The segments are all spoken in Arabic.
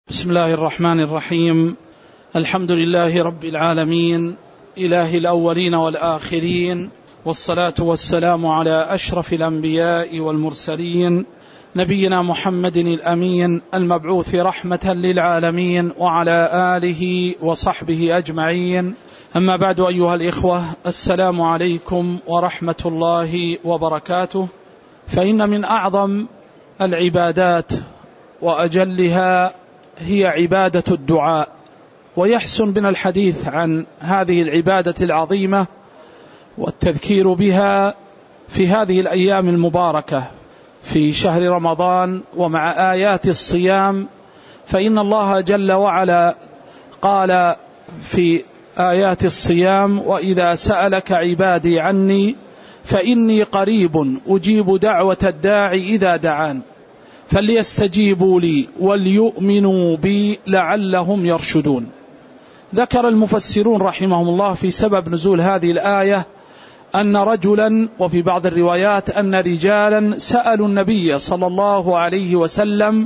بسم الله الرحمن الرحيم. الحمد لله رب العالمين، إله الأولين والآخرين، والصلاة والسلام على أشرف الأنبياء والمرسلين، نبينا محمد الأمين المبعوث رحمة للعالمين، وعلى آله وصحبه أجمعين. أما بعد، أيها الإخوة، السلام عليكم ورحمة الله وبركاته. فإن من أعظم العبادات وأجلها هي عبادة الدعاء، ويحسن بنا الحديث عن هذه العبادة العظيمة والتذكير بها في هذه الأيام المباركة في شهر رمضان ومع آيات الصيام. فإن الله جل وعلا قال في آيات الصيام: وإذا سألك عبادي عني فإني قريب أجيب دعوة الداعي إذا دعان فليستجيبوا لي وليؤمنوا بي لعلهم يرشدون. ذكر المفسرون رحمهم الله في سبب نزول هذه الآية أن رجلا، وفي بعض الروايات أن رجالا، سألوا النبي صلى الله عليه وسلم: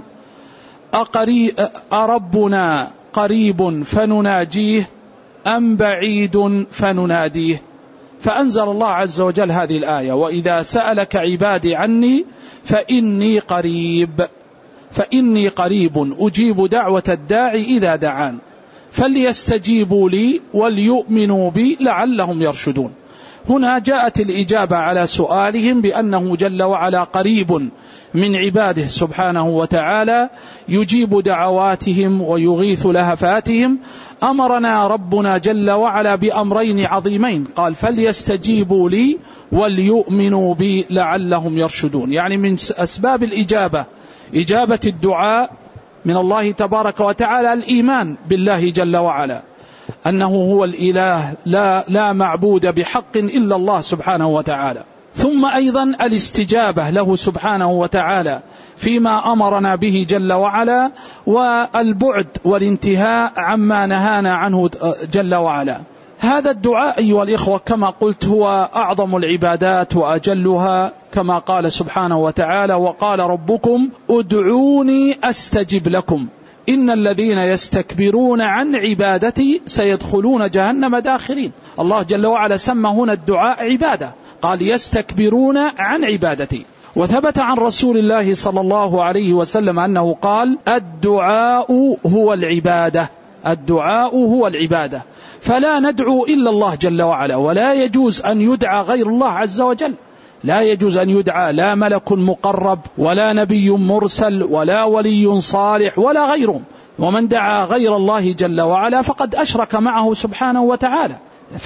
أربنا قريب فنناجيه أم بعيد فنناديه؟ فأنزل الله عز وجل هذه الآية: وإذا سألك عبادي عني فإني قريب أجيب دعوة الداعي إذا دعان فليستجيبوا لي وليؤمنوا بي لعلهم يرشدون. هنا جاءت الإجابة على سؤالهم بأنه جل وعلا قريب من عباده سبحانه وتعالى، يجيب دعواتهم ويغيث لهفاتهم. أمرنا ربنا جل وعلا بأمرين عظيمين، قال: فليستجيبوا لي وليؤمنوا بي لعلهم يرشدون. يعني من أسباب الإجابة، إجابة الدعاء من الله تبارك وتعالى، الإيمان بالله جل وعلا أنه هو الإله، لا معبود بحق إلا الله سبحانه وتعالى. ثم أيضا الاستجابة له سبحانه وتعالى فيما أمرنا به جل وعلا، والبعد والانتهاء عما نهانا عنه جل وعلا. هذا الدعاء أيها الإخوة كما قلت هو أعظم العبادات وأجلها، كما قال سبحانه وتعالى: وقال ربكم ادعوني أستجب لكم إن الذين يستكبرون عن عبادتي سيدخلون جهنم داخرين. الله جل وعلا سمى هنا الدعاء عبادة، قال: يستكبرون عن عبادتي. وثبت عن رسول الله صلى الله عليه وسلم أنه قال: الدعاء هو العبادة، الدعاء هو العبادة. فلا ندعو إلا الله جل وعلا، ولا يجوز أن يدعى غير الله عز وجل. لا يجوز أن يدعى لا ملك مقرب ولا نبي مرسل ولا ولي صالح ولا غيرهم. ومن دعا غير الله جل وعلا فقد أشرك معه سبحانه وتعالى.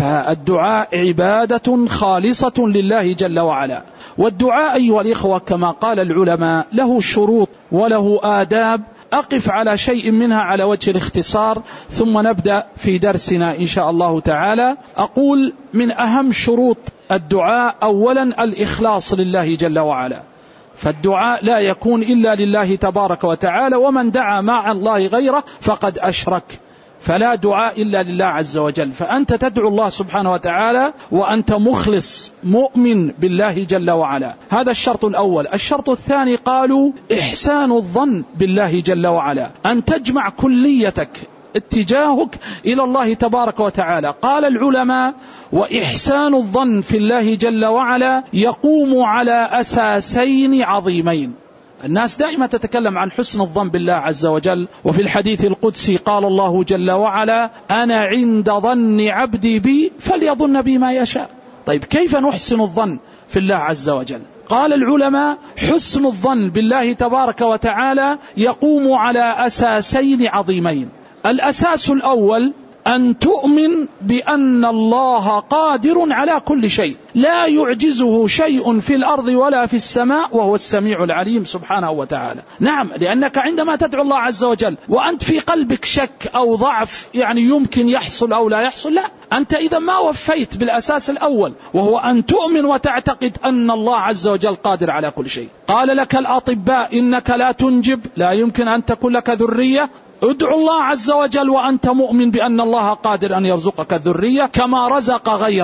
فالدعاء عبادة خالصة لله جل وعلا. والدعاء أيها الإخوة كما قال العلماء له شروط وله آداب، أقف على شيء منها على وجه الاختصار ثم نبدأ في درسنا إن شاء الله تعالى. أقول: من أهم شروط الدعاء أولا الإخلاص لله جل وعلا، فالدعاء لا يكون إلا لله تبارك وتعالى، ومن دعا مع الله غيره فقد أشرك، فلا دعاء إلا لله عز وجل. فأنت تدعو الله سبحانه وتعالى وأنت مخلص مؤمن بالله جل وعلا، هذا الشرط الأول. الشرط الثاني قالوا: إحسان الظن بالله جل وعلا، أن تجمع كليتك اتجاهك إلى الله تبارك وتعالى. قال العلماء: وإحسان الظن في الله جل وعلا يقوم على أساسين عظيمين. الناس دائما تتكلم عن حسن الظن بالله عز وجل، وفي الحديث القدسي قال الله جل وعلا: أنا عند ظن عبدي بي فليظن بي ما يشاء. طيب، كيف نحسن الظن في الله عز وجل؟ قال العلماء: حسن الظن بالله تبارك وتعالى يقوم على أساسين عظيمين. الأساس الأول أن تؤمن بأن الله قادر على كل شيء، لا يعجزه شيء في الأرض ولا في السماء، وهو السميع العليم سبحانه وتعالى. نعم، لأنك عندما تدعو الله عز وجل وأنت في قلبك شك أو ضعف، يعني يمكن يحصل أو لا يحصل، لا، أنت إذا ما وفيت بالأساس الأول، وهو أن تؤمن وتعتقد أن الله عز وجل قادر على كل شيء. قال لك الأطباء: إنك لا تنجب، لا يمكن أن تكون لك ذرية. ادعو الله عز وجل وأنت مؤمن بأن الله قادر أن يرزقك الذرية كما رزق غيرك.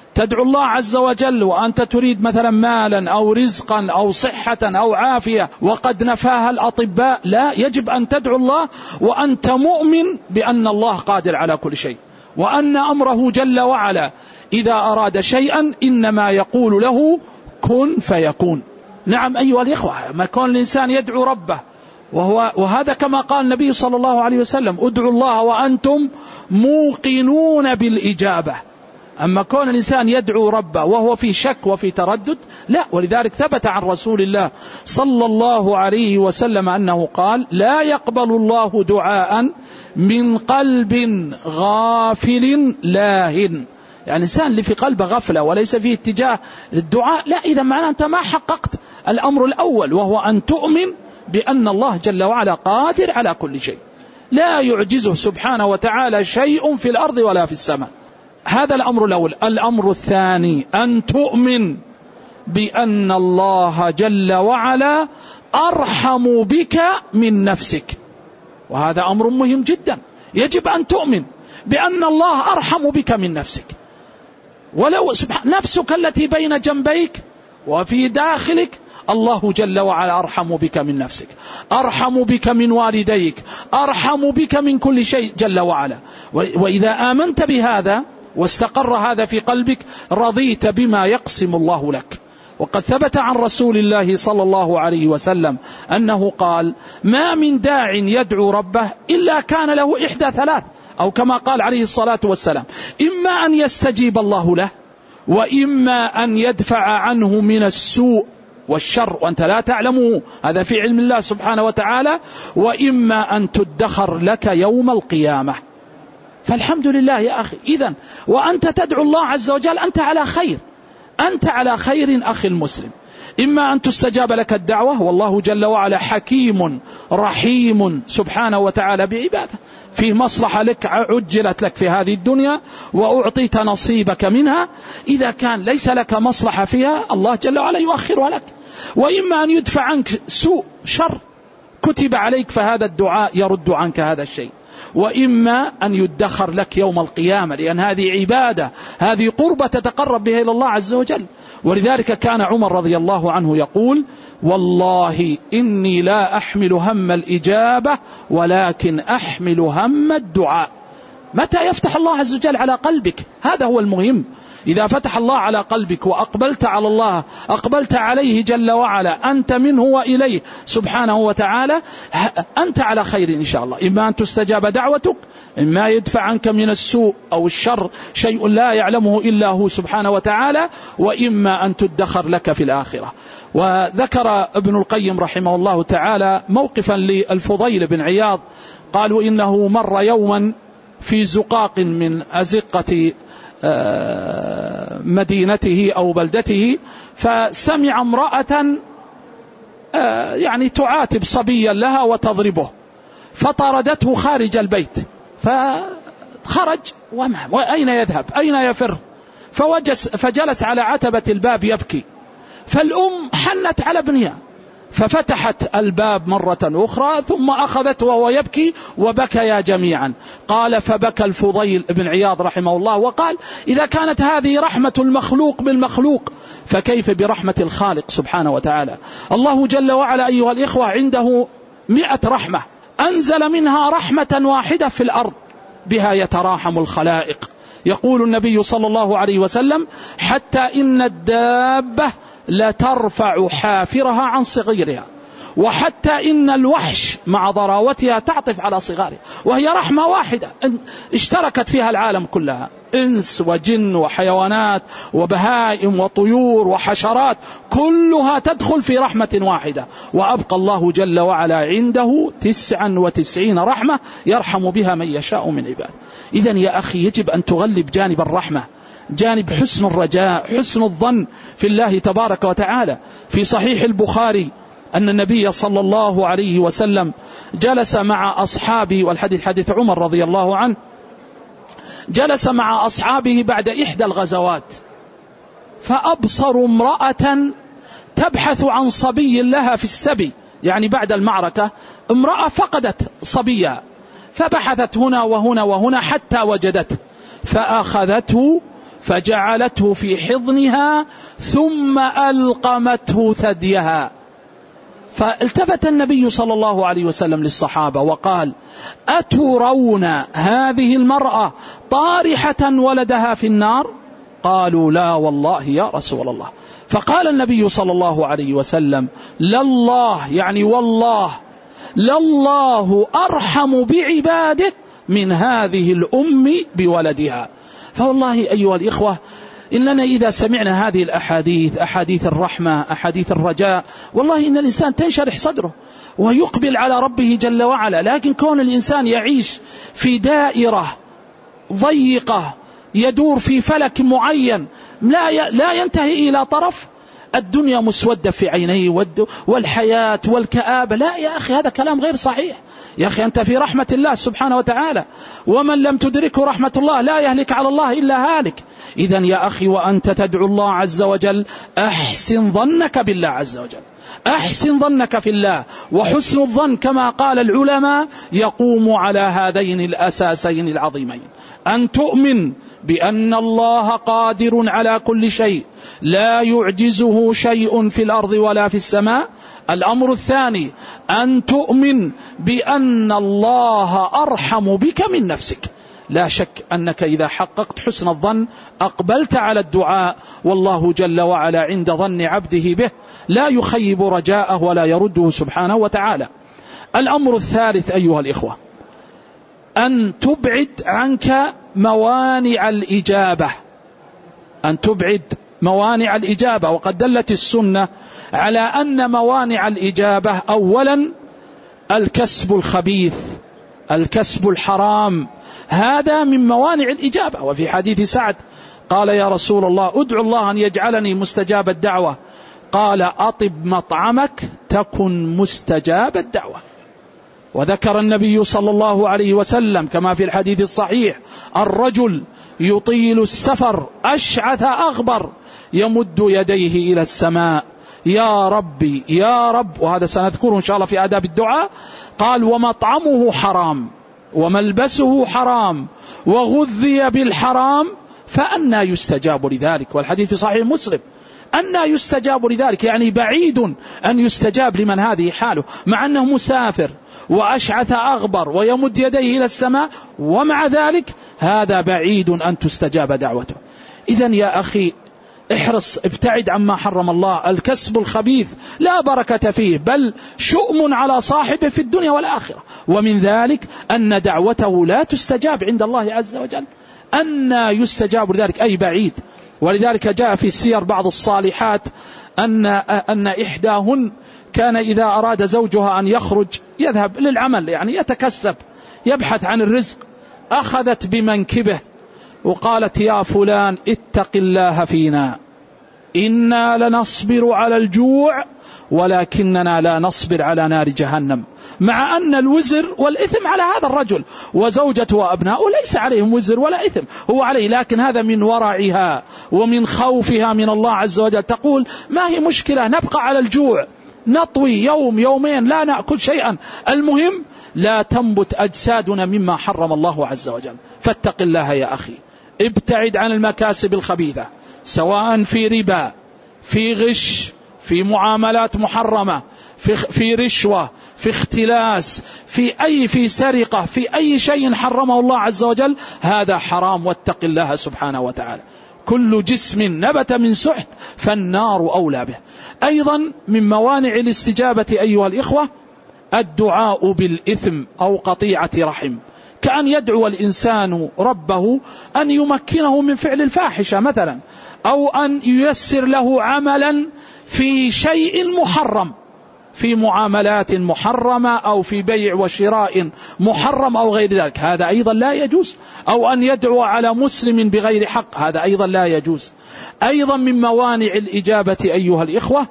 تدعو الله عز وجل وأنت تريد مثلا مالا أو رزقا أو صحة أو عافية وقد نفاها الأطباء، لا، يجب أن تدعو الله وأنت مؤمن بأن الله قادر على كل شيء، وأن أمره جل وعلا إذا أراد شيئا إنما يقول له كن فيكون. نعم أيها الإخوة، ما كون الإنسان يدعو ربه وهذا كما قال النبي صلى الله عليه وسلم ادعوا الله وأنتم موقنون بالإجابة. أما كون الإنسان يدعو ربه وهو في شك وفي تردد، لا. ولذلك ثبت عن رسول الله صلى الله عليه وسلم أنه قال لا يقبل الله دعاء من قلب غافل لاهٍ، يعني الإنسان اللي في قلبه غفلة وليس فيه اتجاه للدعاء، لا، إذا معناه أنت ما حققت الأمر الأول، وهو أن تؤمن بأن الله جل وعلا قادر على كل شيء، لا يعجزه سبحانه وتعالى شيء في الأرض ولا في السماء. هذا الأمر الأول. الأمر الثاني أن تؤمن بأن الله جل وعلا أرحم بك من نفسك، وهذا أمر مهم جدا. يجب أن تؤمن بأن الله أرحم بك من نفسك، ولو نفسك التي بين جنبيك وفي داخلك، الله جل وعلا أرحم بك من نفسك، أرحم بك من والديك، أرحم بك من كل شيء جل وعلا. وإذا آمنت بهذا واستقر هذا في قلبك رضيت بما يقسم الله لك. وقد ثبت عن رسول الله صلى الله عليه وسلم أنه قال ما من داع يدعو ربه إلا كان له إحدى ثلاث، أو كما قال عليه الصلاة والسلام إما أن يستجيب الله له، وإما أن يدفع عنه من السوء والشر وأنت لا تعلمه، هذا في علم الله سبحانه وتعالى، وإما أن تدخر لك يوم القيامة. فالحمد لله يا أخي. إذن وأنت تدعو الله عز وجل أنت على خير، أنت على خير أخي المسلم. إما أن تستجاب لك الدعوة، والله جل وعلا حكيم رحيم سبحانه وتعالى بعباده، في مصلحة لك عجلت لك في هذه الدنيا وأعطيت نصيبك منها. إذا كان ليس لك مصلحة فيها الله جل وعلا يؤخرها لك. وإما أن يدفع عنك سوء شر كتب عليك، فهذا الدعاء يرد عنك هذا الشيء. وإما أن يدخر لك يوم القيامة، لأن هذه عبادة، هذه قربة تتقرب بها إلى الله عز وجل. ولذلك كان عمر رضي الله عنه يقول والله إني لا أحمل هم الإجابة ولكن أحمل هم الدعاء. متى يفتح الله عز وجل على قلبك؟ هذا هو المهم. إذا فتح الله على قلبك وأقبلت على الله، أقبلت عليه جل وعلا، أنت منه وإليه سبحانه وتعالى، أنت على خير إن شاء الله. إما أن تستجاب دعوتك، إما يدفع عنك من السوء أو الشر شيء لا يعلمه إلا هو سبحانه وتعالى، وإما أن تدخر لك في الآخرة. وذكر ابن القيم رحمه الله تعالى موقفا للفضيل بن عياض، قالوا إنه مر يوما في زقاق من أزقة مدينته أو بلدته، فسمع امرأة يعني تعاتب صبيا لها وتضربه، فطردته خارج البيت، فخرج وأين يذهب أين يفر، فجلس على عتبة الباب يبكي، فالأم حنت على ابنها ففتحت الباب مرة أخرى ثم أخذته وهو يبكي وبكيا جميعا. قال فبكى الفضيل بن عياض رحمه الله وقال إذا كانت هذه رحمة المخلوق بالمخلوق فكيف برحمة الخالق سبحانه وتعالى. الله جل وعلا أيها الإخوة عنده 100 رحمة، أنزل منها رحمة واحدة في الأرض بها يتراحم الخلائق. يقول النبي صلى الله عليه وسلم حتى إن الدابة لترفع حافرها عن صغيرها، وحتى إن الوحش مع ضراوتها تعطف على صغارها، وهي رحمة واحدة اشتركت فيها العالم كلها، إنس وجن وحيوانات وبهائم وطيور وحشرات، كلها تدخل في رحمة واحدة. وأبقى الله جل وعلا عنده 99 رحمة يرحم بها من يشاء من عباده. إذن يا أخي يجب أن تغلب جانب الرحمة، جانب حسن الرجاء، حسن الظن في الله تبارك وتعالى. في صحيح البخاري أن النبي صلى الله عليه وسلم جلس مع أصحابه، والحديث حديث عمر رضي الله عنه، جلس مع أصحابه بعد إحدى الغزوات فأبصروا امرأة تبحث عن صبي لها في السبي، يعني بعد المعركة امرأة فقدت صبيها، فبحثت هنا وهنا وهنا حتى وجدته، فأخذته فجعلته في حضنها ثم ألقمته ثديها. فالتفت النبي صلى الله عليه وسلم للصحابة وقال: أترون هذه المرأة طارحة ولدها في النار؟ قالوا: لا والله يا رسول الله. فقال النبي صلى الله عليه وسلم: لله، يعني والله، لله أرحم بعباده من هذه الأم بولدها. فوالله أيها الإخوة، إننا إذا سمعنا هذه الأحاديث، أحاديث الرحمة، أحاديث الرجاء، والله إن الإنسان تنشرح صدره ويقبل على ربه جل وعلا. لكن كون الإنسان يعيش في دائرة ضيقة يدور في فلك معين لا ينتهي إلى طرف، الدنيا مسودة في عينيه والحياة والكآبة، لا يا أخي، هذا كلام غير صحيح. يا أخي أنت في رحمة الله سبحانه وتعالى، ومن لم تدركه رحمة الله لا يهلك على الله إلا هالك. إذن يا أخي وأنت تدعو الله عز وجل، أحسن ظنك بالله عز وجل، أحسن ظنك في الله. وحسن الظن كما قال العلماء يقوم على هذين الأساسين العظيمين: أن تؤمن بأن الله قادر على كل شيء لا يعجزه شيء في الأرض ولا في السماء. الأمر الثاني: أن تؤمن بأن الله أرحم بك من نفسك. لا شك أنك إذا حققت حسن الظن أقبلت على الدعاء، والله جل وعلا عند ظن عبده به لا يخيب رجاءه ولا يرده سبحانه وتعالى. الأمر الثالث أيها الإخوة: أن تبعد عنك موانع الإجابة، أن تبعد موانع الإجابة. وقد دلت السنة على أن موانع الإجابة أولا الكسب الخبيث، الكسب الحرام، هذا من موانع الإجابة. وفي حديث سعد قال: يا رسول الله أدعو الله أن يجعلني مستجاب الدعوة. قال: أطب مطعمك تكن مستجاب الدعوة. وذكر النبي صلى الله عليه وسلم كما في الحديث الصحيح: الرجل يطيل السفر أشعث أغبر يمد يديه إلى السماء: يا ربي يا رب. وهذا سنذكره إن شاء الله في آداب الدعاء. قال: ومطعمه حرام وملبسه حرام وغذي بالحرام فأنى يستجاب لذلك. والحديث في صحيح مسلم: أنى يستجاب لذلك، يعني بعيد أن يستجاب لمن هذه حاله، مع أنه مسافر وأشعث أغبر ويمد يديه إلى السماء، ومع ذلك هذا بعيد أن تستجاب دعوته. إذن يا أخي احرص، ابتعد عما حرم الله. الكسب الخبيث لا بركة فيه، بل شؤم على صاحبه في الدنيا والآخرة. ومن ذلك أن دعوته لا تستجاب عند الله عز وجل. أن يستجاب لذلك أي بعيد. ولذلك جاء في السير بعض الصالحات أن إحداهن كان إذا أراد زوجها أن يخرج يذهب للعمل، يعني يتكسب يبحث عن الرزق، أخذت بمنكبه وقالت: يا فلان اتق الله فينا، إنا لنصبر على الجوع ولكننا لا نصبر على نار جهنم. مع أن الوزر والإثم على هذا الرجل، وزوجته وأبناؤه ليس عليهم وزر ولا إثم، هو عليه، لكن هذا من ورعها ومن خوفها من الله عز وجل. تقول: ما هي مشكلة، نبقى على الجوع، نطوي يوم يومين لا نأكل شيئا، المهم لا تنبت أجسادنا مما حرم الله عز وجل. فاتق الله يا أخي، ابتعد عن المكاسب الخبيثة، سواء في ربا، في غش، في معاملات محرمة، في رشوة، في اختلاس، في سرقة، في أي شيء حرمه الله عز وجل، هذا حرام. واتق الله سبحانه وتعالى. كل جسم نبت من سحت فالنار أولى به. أيضا من موانع الاستجابة أيها الإخوة الدعاء بالإثم أو قطيعة رحم، كأن يدعو الإنسان ربه أن يمكنه من فعل الفاحشة مثلا، أو أن ييسر له عملا في شيء محرم، في معاملات محرمة أو في بيع وشراء محرم أو غير ذلك، هذا أيضا لا يجوز. أو أن يدعو على مسلم بغير حق، هذا أيضا لا يجوز. أيضا من موانع الإجابة أيها الإخوة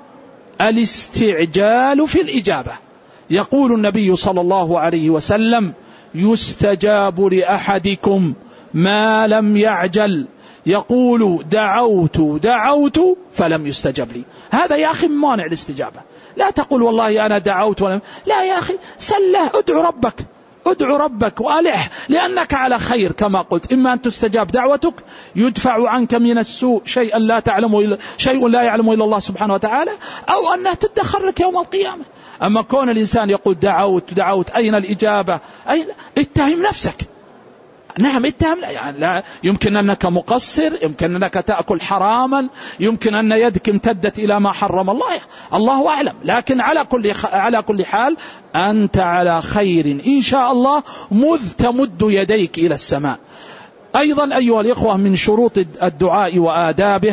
الاستعجال في الإجابة. يقول النبي صلى الله عليه وسلم: يستجاب لأحدكم ما لم يعجل. يقول: دعوت فلم يستجب لي. هذا يا أخي من موانع الاستجابة. لا تقول والله أنا دعوت ولم، لا يا أخي، سله، ادعو ادعو ربك وألح، لأنك على خير كما قلت، إما أن تستجاب دعوتك يدفع عنك من السوء شيء لا يعلمه إلا الله سبحانه وتعالى، أو أنها تدخر لك يوم القيامة. أما كون الإنسان يقول دعوت أين الإجابة؟ اتهم نفسك. نعم اتهم، يعني لا يمكن أنك مقصر، يمكن أنك تأكل حراما، يمكن أن يدك امتدت إلى ما حرم الله أعلم، لكن على كل حال أنت على خير إن شاء الله مذ تمد يديك إلى السماء. أيضا أيها الإخوة من شروط الدعاء وآدابه،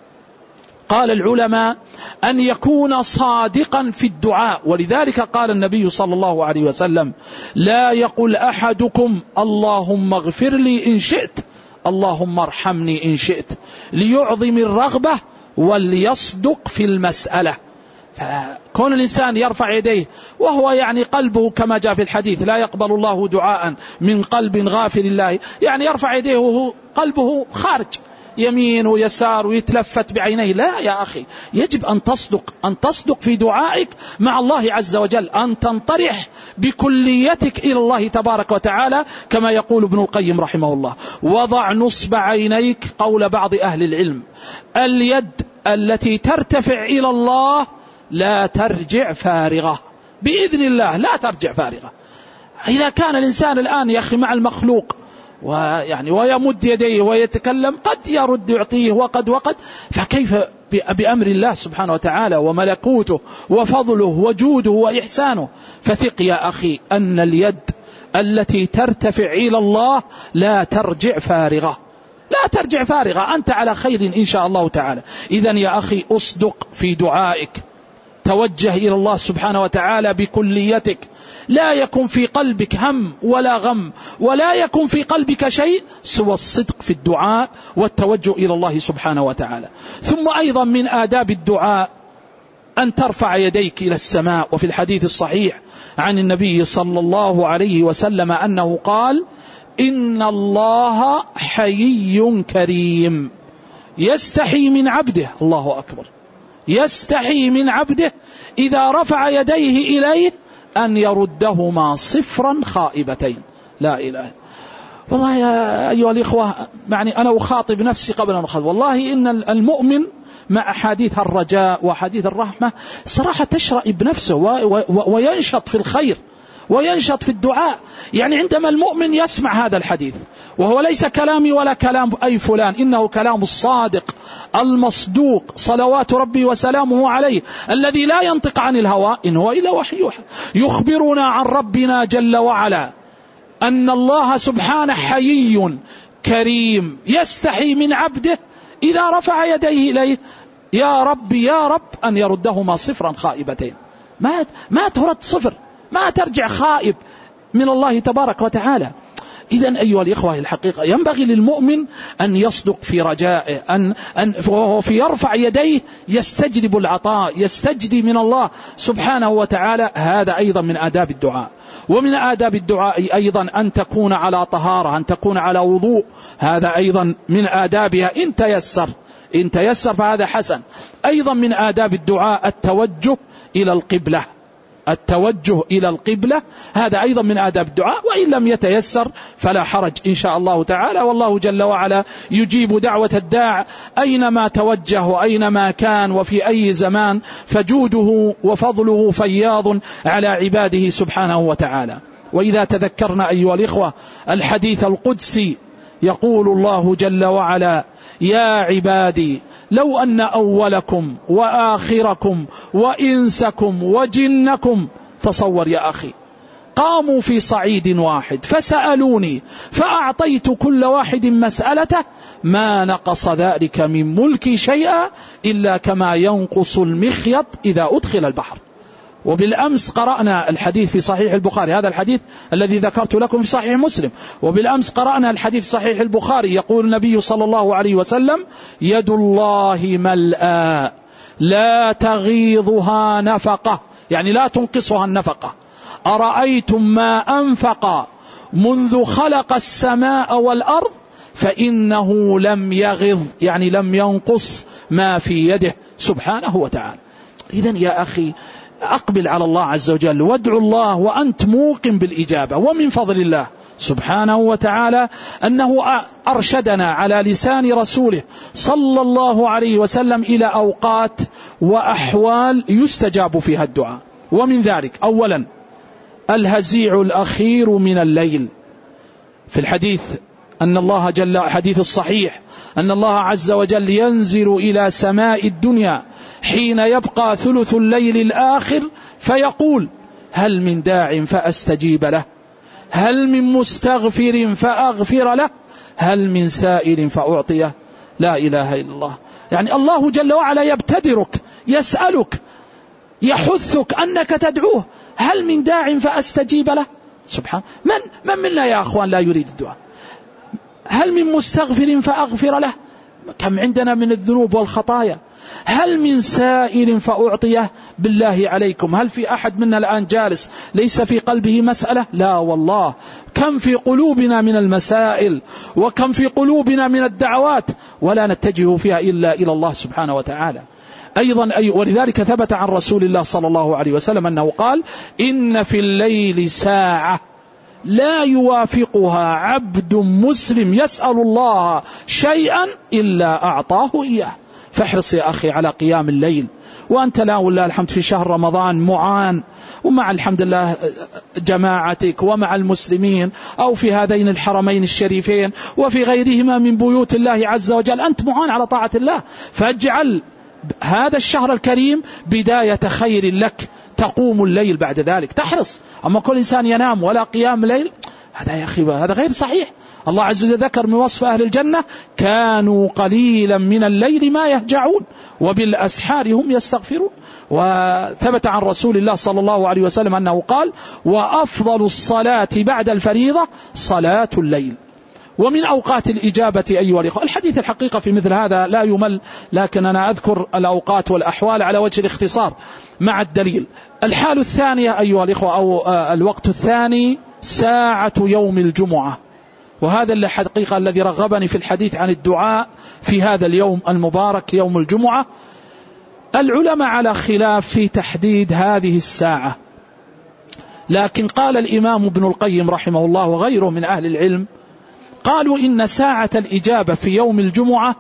قال العلماء أن يكون صادقا في الدعاء، ولذلك قال النبي صلى الله عليه وسلم: لا يقل أحدكم اللهم اغفر لي إن شئت، اللهم ارحمني إن شئت، ليعظم الرغبة وليصدق في المسألة. فكون الإنسان يرفع يديه وهو يعني قلبه كما جاء في الحديث لا يقبل الله دعاء من قلب غافل الله، يعني يرفع يديه وهو قلبه خارج يمين ويسار ويتلفت بعينيه. لا يا أخي، يجب أن تصدق في دعائك مع الله عز وجل، أن تنطرح بكليتك إلى الله تبارك وتعالى، كما يقول ابن القيم رحمه الله: وضع نصب عينيك، قول بعض أهل العلم: اليد التي ترتفع إلى الله لا ترجع فارغة، بإذن الله لا ترجع فارغة. إذا كان الإنسان الآن يا أخي مع المخلوق ويمد يديه ويتكلم، قد يرد يعطيه وقد، فكيف بأمر الله سبحانه وتعالى وملكوته وفضله وجوده وإحسانه؟ فثق يا أخي أن اليد التي ترتفع إلى الله لا ترجع فارغة، لا ترجع فارغة، أنت على خير إن شاء الله تعالى. إذن يا أخي أصدق في دعائك، توجه إلى الله سبحانه وتعالى بكليتك، لا يكن في قلبك هم ولا غم، ولا يكن في قلبك شيء سوى الصدق في الدعاء والتوجه إلى الله سبحانه وتعالى. ثم أيضا من آداب الدعاء أن ترفع يديك إلى السماء. وفي الحديث الصحيح عن النبي صلى الله عليه وسلم أنه قال: إن الله حيي كريم يستحي من عبده، الله أكبر، يستحي من عبده إذا رفع يديه إليه أن يردهما صفرا خائبتين. لا إله. والله يا أيها الإخوة، يعني أنا أخاطب نفسي قبل أن أخاطب، والله إن المؤمن مع حديث الرجاء وحديث الرحمة صراحة تشرئب نفسه وينشط في الخير وينشط في الدعاء. يعني عندما المؤمن يسمع هذا الحديث، وهو ليس كلامي ولا كلام أي فلان، إنه كلام الصادق المصدوق صلوات ربي وسلامه عليه، الذي لا ينطق عن الهوى إن هو إلا وحي يوحى، يخبرنا عن ربنا جل وعلا أن الله سبحانه حيي كريم يستحي من عبده إذا رفع يديه إليه: يا رب يا رب، أن يردهما صفرا خائبتين. ما ترد صفر، ما ترجع خائب من الله تبارك وتعالى. إذن أيها الإخوة، الحقيقة ينبغي للمؤمن أن يصدق في رجائه، وهو في يرفع يديه يستجلب العطاء، يستجدي من الله سبحانه وتعالى. هذا أيضا من آداب الدعاء. ومن آداب الدعاء أيضا أن تكون على طهارة، أن تكون على وضوء، هذا أيضا من آدابها إن تيسر فهذا حسن. أيضا من آداب الدعاء التوجه إلى القبلة، التوجه إلى القبلة، هذا أيضا من آداب الدعاء، وإن لم يتيسر فلا حرج إن شاء الله تعالى. والله جل وعلا يجيب دعوة الداع أينما توجه وأينما كان وفي أي زمان، فجوده وفضله فياض على عباده سبحانه وتعالى. وإذا تذكرنا أيها الإخوة الحديث القدسي، يقول الله جل وعلا: يا عبادي لو أن أولكم وآخركم وإنسكم وجنكم، تصور يا أخي، قاموا في صعيد واحد فسألوني فأعطيت كل واحد مسألته، ما نقص ذلك من ملكي شيئا إلا كما ينقص المخيط إذا أدخل البحر. وبالأمس قرأنا الحديث في صحيح البخاري، هذا الحديث الذي ذكرت لكم في صحيح مسلم، وبالأمس قرأنا الحديث في صحيح البخاري، يقول النبي صلى الله عليه وسلم: يد الله ملأى لا تغيضها نفقة، يعني لا تنقصها النفقة. أرأيتم ما أنفق منذ خلق السماء والأرض فإنه لم يغض، يعني لم ينقص ما في يده سبحانه وتعالى. إذن يا أخي أقبل على الله عز وجل وادعو الله وأنت موقن بالإجابة. ومن فضل الله سبحانه وتعالى أنه أرشدنا على لسان رسوله صلى الله عليه وسلم إلى أوقات وأحوال يستجاب فيها الدعاء. ومن ذلك أولا الهزيع الأخير من الليل. في الحديث أن الله جل حديث الصحيح أن الله عز وجل ينزل إلى سماء الدنيا حين يبقى ثلث الليل الآخر فيقول هل من داع فأستجيب له، هل من مستغفر فأغفر له، هل من سائل فأعطيه. لا إله إلا الله. يعني الله جل وعلا يبتدرك، يسألك، يحثك أنك تدعوه، هل من داع فأستجيب له. سبحان من منا يا أخوان لا يريد الدعاء؟ هل من مستغفر فأغفر له، كم عندنا من الذنوب والخطايا. هل من سائل فأعطيه. بالله عليكم هل في أحد منا الآن جالس ليس في قلبه مسألة؟ لا والله، كم في قلوبنا من المسائل وكم في قلوبنا من الدعوات ولا نتجه فيها إلا إلى الله سبحانه وتعالى. أيضا ولذلك ثبت عن رسول الله صلى الله عليه وسلم أنه قال إن في الليل ساعة لا يوافقها عبد مسلم يسأل الله شيئا إلا أعطاه إياه. فاحرص يا أخي على قيام الليل، وأنت لا والله الحمد في شهر رمضان معان ومع الحمد لله جماعتك ومع المسلمين أو في هذين الحرمين الشريفين وفي غيرهما من بيوت الله عز وجل، أنت معان على طاعة الله. فاجعل هذا الشهر الكريم بداية خير لك، تقوم الليل بعد ذلك تحرص. أما كل إنسان ينام ولا قيام ليل، هذا يا أخي هذا غير صحيح. الله عز وجل ذكر من وصف أهل الجنة كانوا قليلا من الليل ما يهجعون وبالأسحار هم يستغفرون. وثبت عن رسول الله صلى الله عليه وسلم أنه قال وأفضل الصلاة بعد الفريضة صلاة الليل. ومن أوقات الإجابة أيها الإخوة الحديث الحقيقة في مثل هذا لا يمل، لكن أنا أذكر الأوقات والأحوال على وجه الاختصار مع الدليل. الحال الثانية أيها الإخوة أو الوقت الثاني ساعة يوم الجمعة، وهذا الحقيقة الذي رغبني في الحديث عن الدعاء في هذا اليوم المبارك يوم الجمعة. العلماء على خلاف في تحديد هذه الساعة، لكن قال الإمام ابن القيم رحمه الله وغيره من أهل العلم قالوا إن ساعة الإجابة في يوم الجمعة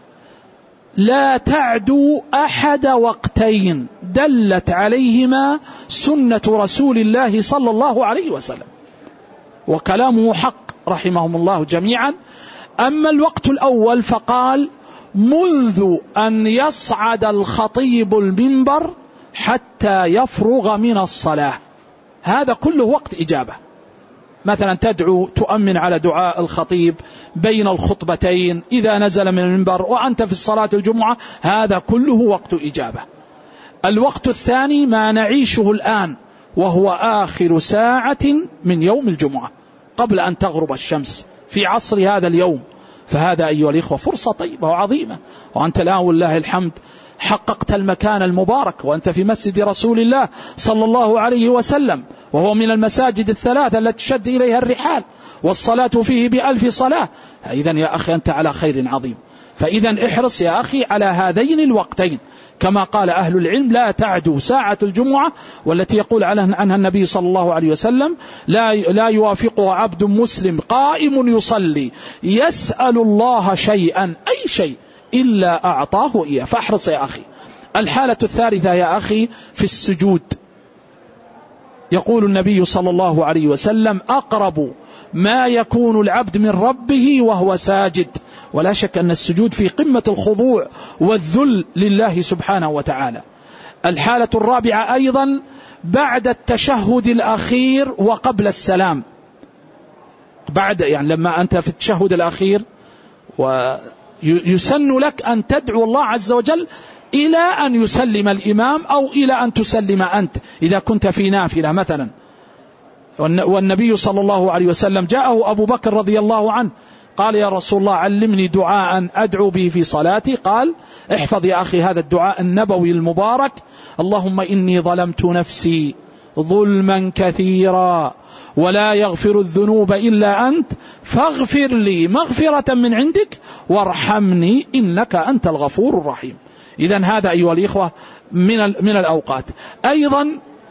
لا تعدو أحد وقتين دلت عليهما سنة رسول الله صلى الله عليه وسلم، وكلامه حق رحمهم الله جميعا. أما الوقت الأول فقال منذ أن يصعد الخطيب المنبر حتى يفرغ من الصلاة، هذا كله وقت إجابة. مثلا تدعو تؤمن على دعاء الخطيب بين الخطبتين إذا نزل من المنبر وأنت في الصلاة الجمعة، هذا كله وقت إجابة. الوقت الثاني ما نعيشه الآن وهو آخر ساعة من يوم الجمعة قبل أن تغرب الشمس في عصر هذا اليوم، فهذا أيها الإخوة فرصة طيبة وعظيمة. وأنت الآن والله الحمد حققت المكان المبارك، وأنت في مسجد رسول الله صلى الله عليه وسلم، وهو من المساجد الثلاثة التي تشد إليها الرحال، والصلاة فيه ب1000 صلاة. إذن يا أخي أنت على خير عظيم. فإذا احرص يا أخي على هذين الوقتين، كما قال أهل العلم لا تعدو ساعة الجمعة، والتي يقول عنها النبي صلى الله عليه وسلم لا يوافقها عبد مسلم قائم يصلي يسأل الله شيئا أي شيء إلا أعطاه إياه. فاحرص يا أخي. الحالة الثالثة يا أخي في السجود، يقول النبي صلى الله عليه وسلم أقرب ما يكون العبد من ربه وهو ساجد، ولا شك أن السجود في قمة الخضوع والذل لله سبحانه وتعالى. الحالة الرابعة أيضا بعد التشهد الأخير وقبل السلام، بعد يعني لما أنت في التشهد الأخير ويسن لك أن تدعو الله عز وجل إلى أن يسلم الإمام أو إلى أن تسلم أنت إذا كنت في نافلة مثلا. والنبي صلى الله عليه وسلم جاءه أبو بكر رضي الله عنه قال يا رسول الله علمني دعاء أدعو به في صلاتي. قال احفظ يا أخي هذا الدعاء النبوي المبارك اللهم إني ظلمت نفسي ظلما كثيرا ولا يغفر الذنوب إلا أنت فاغفر لي مغفرة من عندك وارحمني إنك أنت الغفور الرحيم. إذن هذا أيها الإخوة من الأوقات. أيضا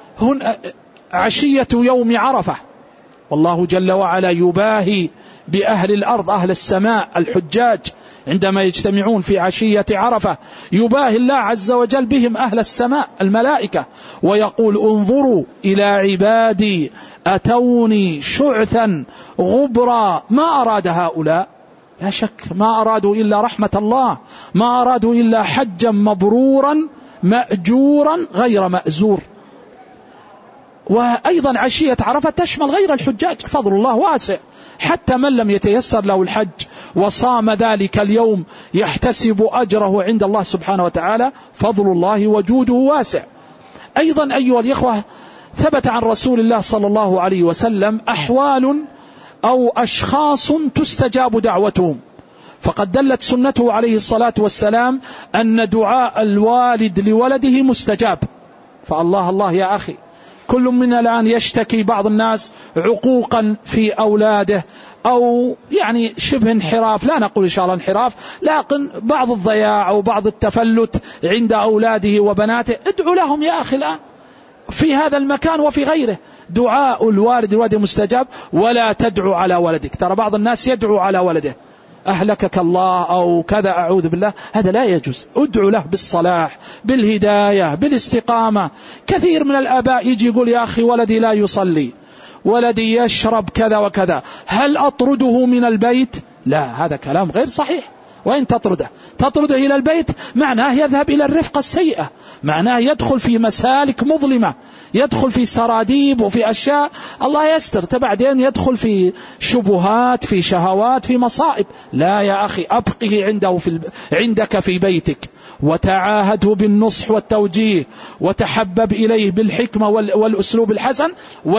عشية يوم عرفة، والله جل وعلا يباهي بأهل الأرض أهل السماء الحجاج عندما يجتمعون في عشية عرفة، يباهي الله عز وجل بهم أهل السماء الملائكة ويقول انظروا إلى عبادي أتوني شعثا غبرا. ما أراد هؤلاء؟ لا شك ما أرادوا إلا رحمة الله، ما أرادوا إلا حجا مبرورا مأجورا غير مأزور. وأيضا عشية عرفة تشمل غير الحجاج، فضل الله واسع، حتى من لم يتيسر له الحج وصام ذلك اليوم يحتسب أجره عند الله سبحانه وتعالى، فضل الله وجوده واسع. أيضا أيها الإخوة ثبت عن رسول الله صلى الله عليه وسلم أحوال أو أشخاص تستجاب دعوتهم، فقد دلت سنته عليه الصلاة والسلام أن دعاء الوالد لولده مستجاب. فالله الله يا أخي، كل منا الآن يشتكي بعض الناس عقوقا في أولاده أو يعني شبه انحراف، لا نقول إن شاء الله انحراف، لكن بعض الضياع أو بعض التفلت عند أولاده وبناته. ادعو لهم يا أخي الآن في هذا المكان وفي غيره، دعاء الوالد الولد مستجاب. ولا تدعو على ولدك، ترى بعض الناس يدعو على ولده أهلكك الله أو كذا أعوذ بالله، هذا لا يجوز. ادعو له بالصلاح بالهداية بالاستقامة. كثير من الآباء يجي يقول يا أخي ولدي لا يصلي، ولدي يشرب كذا وكذا، هل أطرده من البيت؟ لا، هذا كلام غير صحيح. وإن تطرده إلى البيت معناه يذهب إلى الرفقة السيئة، معناه يدخل في مسالك مظلمة، يدخل في سراديب وفي أشياء الله يستر، بعدين يدخل في شبهات في شهوات في مصائب. لا يا أخي، أبقه عندك في بيتك، وتعاهده بالنصح والتوجيه، وتحبب إليه بالحكمة والأسلوب الحسن،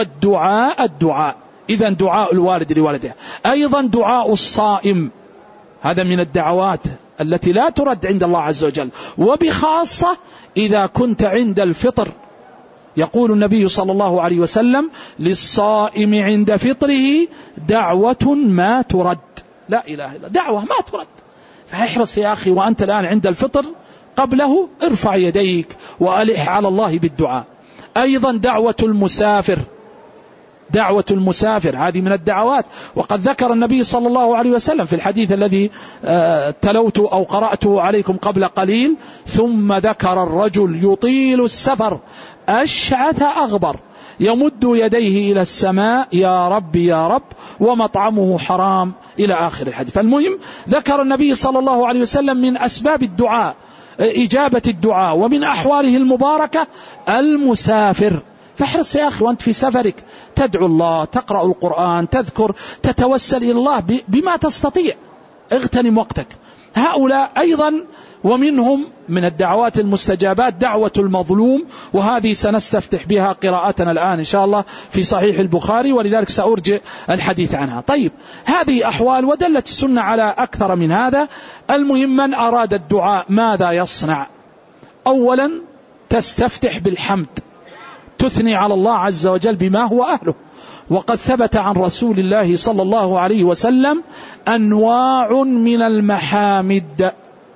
والدعاء. إذن دعاء الوالد لولده. أيضا دعاء الصائم، هذا من الدعوات التي لا ترد عند الله عز وجل، وبخاصة إذا كنت عند الفطر. يقول النبي صلى الله عليه وسلم للصائم عند فطره دعوة ما ترد. لا إله إلا دعوة ما ترد. فاحرص يا أخي وأنت الآن عند الفطر قبله ارفع يديك وألح على الله بالدعاء. أيضا دعوة المسافر هذه من الدعوات، وقد ذكر النبي صلى الله عليه وسلم في الحديث الذي تلوته أو قرأته عليكم قبل قليل، ثم ذكر الرجل يطيل السفر أشعث أغبر يمد يديه إلى السماء يا رب يا رب ومطعمه حرام إلى آخر الحديث. فالمهم ذكر النبي صلى الله عليه وسلم من أسباب الدعاء إجابة الدعاء، ومن أحواله المباركة المسافر. فاحرص يا أخي وأنت في سفرك تدعو الله، تقرأ القرآن، تذكر، تتوسل إلى الله بما تستطيع، اغتنم وقتك. هؤلاء أيضا ومنهم من الدعوات المستجابات دعوة المظلوم، وهذه سنستفتح بها قراءتنا الآن إن شاء الله في صحيح البخاري، ولذلك سأرجع الحديث عنها. طيب، هذه أحوال ودلت السنة على أكثر من هذا. المهم من أراد الدعاء ماذا يصنع؟ أولا تستفتح بالحمد، تثني على الله عز وجل بما هو أهله. وقد ثبت عن رسول الله صلى الله عليه وسلم أنواع من المحامد،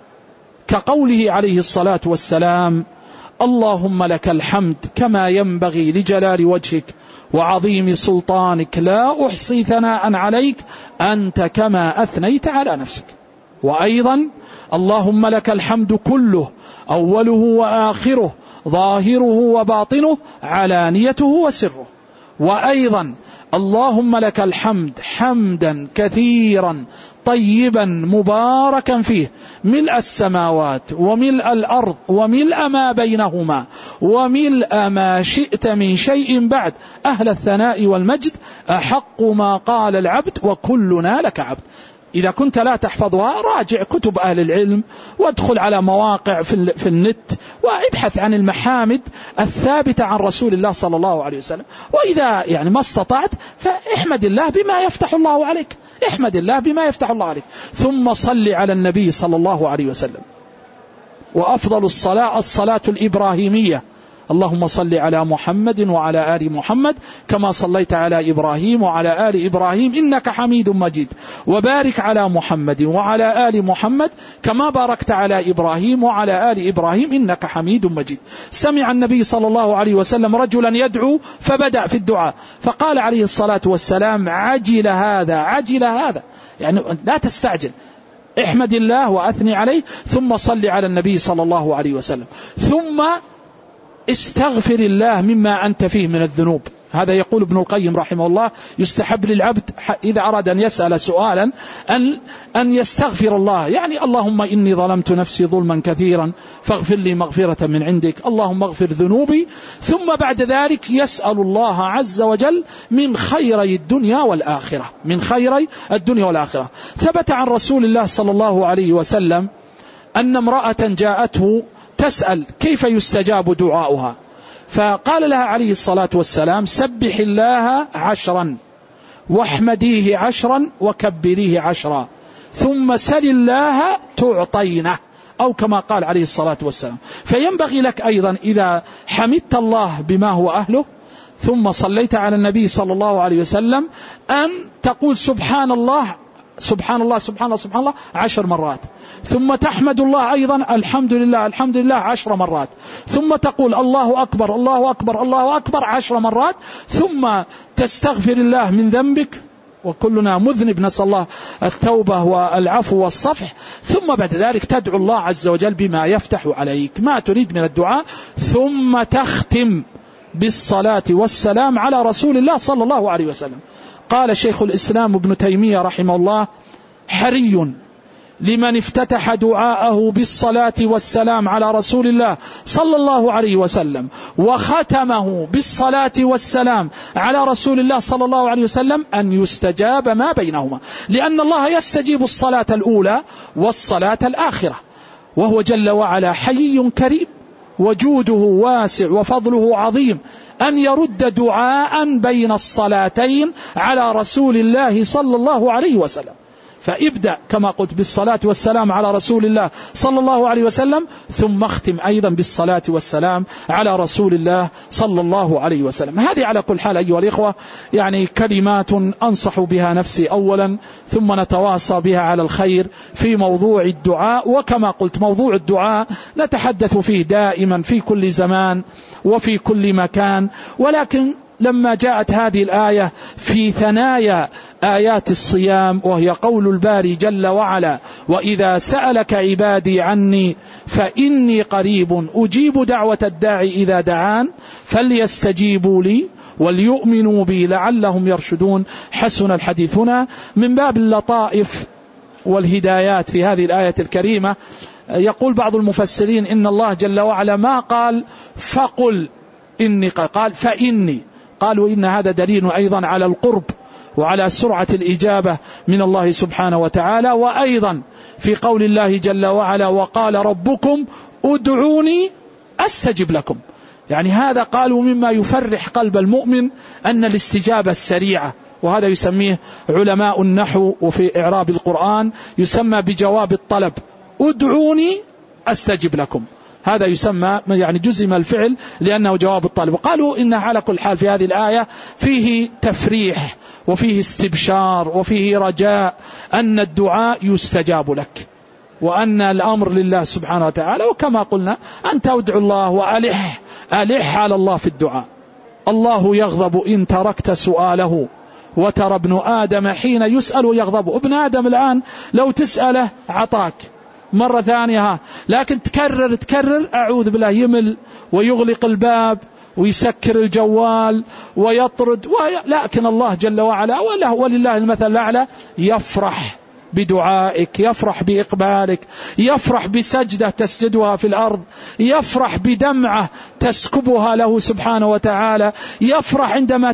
كقوله عليه الصلاة والسلام اللهم لك الحمد كما ينبغي لجلال وجهك وعظيم سلطانك لا أحصي ثناء عليك أنت كما أثنيت على نفسك. وأيضا اللهم لك الحمد كله أوله وآخره ظاهره وباطنه علانيته وسره. وأيضا اللهم لك الحمد حمدا كثيرا طيبا مباركا فيه ملء السماوات وملء الأرض وملء ما بينهما وملء ما شئت من شيء بعد أهل الثناء والمجد أحق ما قال العبد وكلنا لك عبد. إذا كنت لا تحفظها راجع كتب أهل العلم وادخل على مواقع في النت وابحث عن المحامد الثابتة عن رسول الله صلى الله عليه وسلم. وإذا يعني ما استطعت فاحمد الله بما يفتح الله عليك، احمد الله بما يفتح الله عليك، ثم صل على النبي صلى الله عليه وسلم. وأفضل الصلاة الإبراهيمية، اللهم صل على محمد وعلى آل محمد كما صليت على إبراهيم وعلى آل إبراهيم إنك حميد مجيد، وبارك على محمد وعلى آل محمد كما باركت على إبراهيم وعلى آل إبراهيم إنك حميد مجيد. سمع النبي صلى الله عليه وسلم رجلا يدعو فبدأ في الدعاء فقال عليه الصلاة والسلام: عجل هذا عجل هذا، يعني لا تستعجل، احمد الله وأثني عليه ثم صل على النبي صلى الله عليه وسلم، ثم استغفر الله مما أنت فيه من الذنوب. هذا يقول ابن القيم رحمه الله: يستحب للعبد إذا أراد أن يسأل سؤالا أن يستغفر الله، يعني اللهم إني ظلمت نفسي ظلما كثيرا فاغفر لي مغفرة من عندك، اللهم اغفر ذنوبي، ثم بعد ذلك يسأل الله عز وجل من خيري الدنيا والآخرة، من خيري الدنيا والآخرة. ثبت عن رسول الله صلى الله عليه وسلم أن امرأة جاءته تسأل كيف يستجاب دعاؤها، فقال لها عليه الصلاة والسلام: سبح الله 10 واحمديه 10 وكبريه 10 ثم سل الله تعطينه، أو كما قال عليه الصلاة والسلام. فينبغي لك أيضا إذا حمدت الله بما هو أهله ثم صليت على النبي صلى الله عليه وسلم أن تقول سبحان الله سبحان الله سبحان الله سبحان الله 10 مرات، ثم تحمد الله أيضا الحمد لله الحمد لله 10 مرات، ثم تقول الله أكبر الله أكبر الله أكبر 10 مرات، ثم تستغفر الله من ذنبك، وكلنا مذنب نسأل الله التوبة والعفو والصفح، ثم بعد ذلك تدعو الله عز وجل بما يفتح عليك ما تريد من الدعاء، ثم تختم بالصلاة والسلام على رسول الله صلى الله عليه وسلم. قال شيخ الإسلام ابن تيمية رحمه الله: حري لمن افتتح دعاءه بالصلاة والسلام على رسول الله صلى الله عليه وسلم وختمه بالصلاة والسلام على رسول الله صلى الله عليه وسلم أن يستجاب ما بينهما، لأن الله يستجيب الصلاة الأولى والصلاة الآخرة، وهو جل وعلا حي كريم وجوده واسع وفضله عظيم أن يرد دعاء بين الصلاتين على رسول الله صلى الله عليه وسلم. فابدأ كما قلت بالصلاة والسلام على رسول الله صلى الله عليه وسلم، ثم اختم أيضا بالصلاة والسلام على رسول الله صلى الله عليه وسلم. هذه على كل حال أيها الإخوة يعني كلمات أنصح بها نفسي أولا، ثم نتواصى بها على الخير في موضوع الدعاء. وكما قلت موضوع الدعاء نتحدث فيه دائما في كل زمان وفي كل مكان، ولكن لما جاءت هذه الآية في ثنايا آيات الصيام وهي قول الباري جل وعلا: وإذا سألك عبادي عني فإني قريب أجيب دعوة الداعي إذا دعان فليستجيبوا لي وليؤمنوا بي لعلهم يرشدون. حسن الحديث هنا من باب اللطائف والهدايات في هذه الآية الكريمة. يقول بعض المفسرين إن الله جل وعلا ما قال فقل إني، قال فإني، قالوا إن هذا دليل أيضا على القرب وعلى سرعة الإجابة من الله سبحانه وتعالى. وأيضا في قول الله جل وعلا: وقال ربكم ادعوني أستجب لكم، يعني هذا قالوا مما يفرح قلب المؤمن أن الاستجابة السريعة، وهذا يسميه علماء النحو وفي إعراب القرآن يسمى بجواب الطلب، ادعوني أستجب لكم، هذا يسمى يعني جزم الفعل لأنه جواب الطالب. وقالوا إن على كل حال في هذه الآية فيه تفريح وفيه استبشار وفيه رجاء أن الدعاء يستجاب لك، وأن الأمر لله سبحانه وتعالى. وكما قلنا أنت ادعو الله وألح على الله في الدعاء. الله يغضب إن تركت سؤاله، وترى ابن آدم حين يسأل يغضب. ابن آدم الآن لو تسأله عطاك مرة ثانية، لكن تكرر أعوذ بالله يمل ويغلق الباب ويسكر الجوال ويطرد. لكن الله جل وعلا ولله المثل الأعلى يفرح بدعائك، يفرح بإقبالك، يفرح بسجدة تسجدها في الأرض، يفرح بدمعة تسكبها له سبحانه وتعالى، يفرح عندما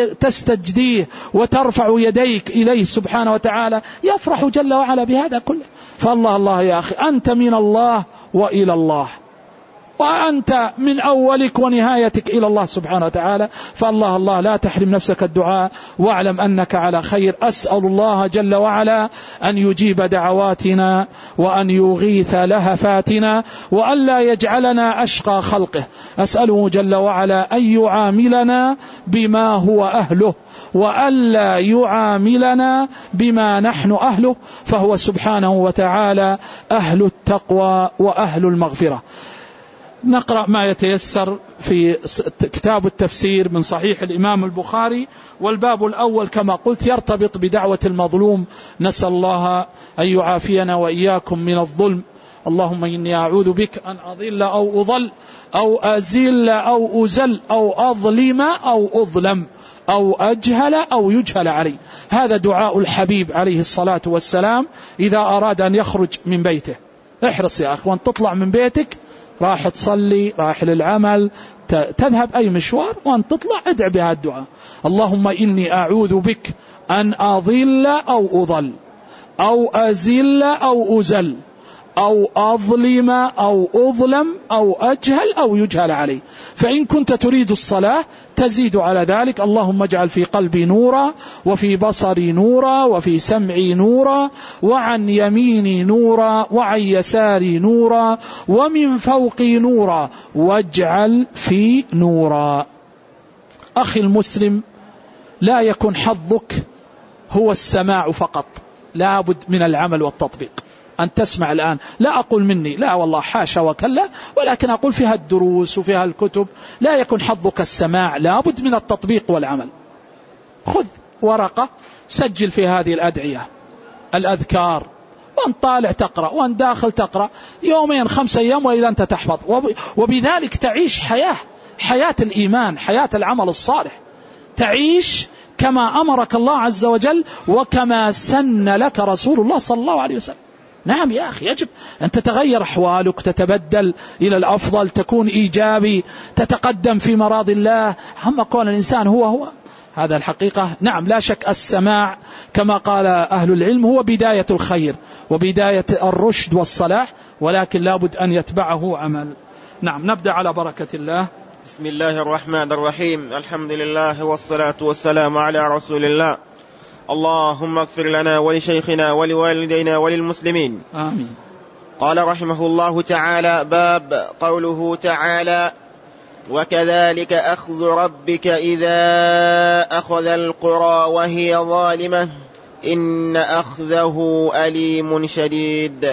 تستجديه وترفع يديك إليه سبحانه وتعالى، يفرح جل وعلا بهذا كله. فالله الله يا أخي أنت من الله وإلى الله، وأنت من أولك ونهايتك إلى الله سبحانه وتعالى. فالله لا تحرم نفسك الدعاء، واعلم أنك على خير. أسأل الله جل وعلا أن يجيب دعواتنا وأن يغيث لهفاتنا وأن لا يجعلنا أشقى خلقه. أسأله جل وعلا أن يعاملنا بما هو أهله وألا يعاملنا بما نحن أهله، فهو سبحانه وتعالى أهل التقوى وأهل المغفرة. نقرأ ما يتيسر في كتاب التفسير من صحيح الإمام البخاري، والباب الأول كما قلت يرتبط بدعوة المظلوم. نسأل الله أن يعافينا وإياكم من الظلم. اللهم إني أعوذ بك أن أضل أو أضل أو أزل أو أزل أو أظلم أو أظلم أو أجهل أو يجهل علي. هذا دعاء الحبيب عليه الصلاة والسلام إذا أراد أن يخرج من بيته. احرص يا أخوان تطلع من بيتك، راح تصلي، راح للعمل، تذهب أي مشوار، وأن تطلع ادع بها الدعاء. اللهم إني أعوذ بك أن أضل أو أضل أو أزل أو أزل أو أظلم أو أظلم أو أجهل أو يجهل علي. فإن كنت تريد الصلاة تزيد على ذلك: اللهم اجعل في قلبي نورا وفي بصري نورا وفي سمعي نورا وعن يميني نورا وعن يساري نورا ومن فوقي نورا واجعل في نورا. أخي المسلم، لا يكن حظك هو السماع فقط، لا بد من العمل والتطبيق. أن تسمع الآن، لا أقول مني، لا والله حاشا وكلا، ولكن أقول فيها الدروس وفيها الكتب. لا يكن حظك السماع، لا بد من التطبيق والعمل. خذ ورقة سجل في هذه الأدعية الأذكار، وأن طالع تقرأ وأن داخل تقرأ 2 5 أيام، وإذا أنت تحفظ، وبذلك تعيش حياة الإيمان، حياة العمل الصالح، تعيش كما أمرك الله عز وجل وكما سن لك رسول الله صلى الله عليه وسلم. نعم يا أخي، يجب أن تتغير أحوالك، تتبدل إلى الأفضل، تكون إيجابي، تتقدم في مراضي الله. هم كون الإنسان هو هذا الحقيقة. نعم لا شك السماع كما قال أهل العلم هو بداية الخير وبداية الرشد والصلاح، ولكن لابد أن يتبعه عمل. نعم نبدأ على بركة الله. بسم الله الرحمن الرحيم. الحمد لله والصلاة والسلام على رسول الله. اللهم اغفر لنا ولشيخنا ولوالدينا وللمسلمين، آمين. قال رحمه الله تعالى: باب قوله تعالى: وكذلك أخذ ربك إذا أخذ القرى وهي ظالمة إن أخذه أليم شديد.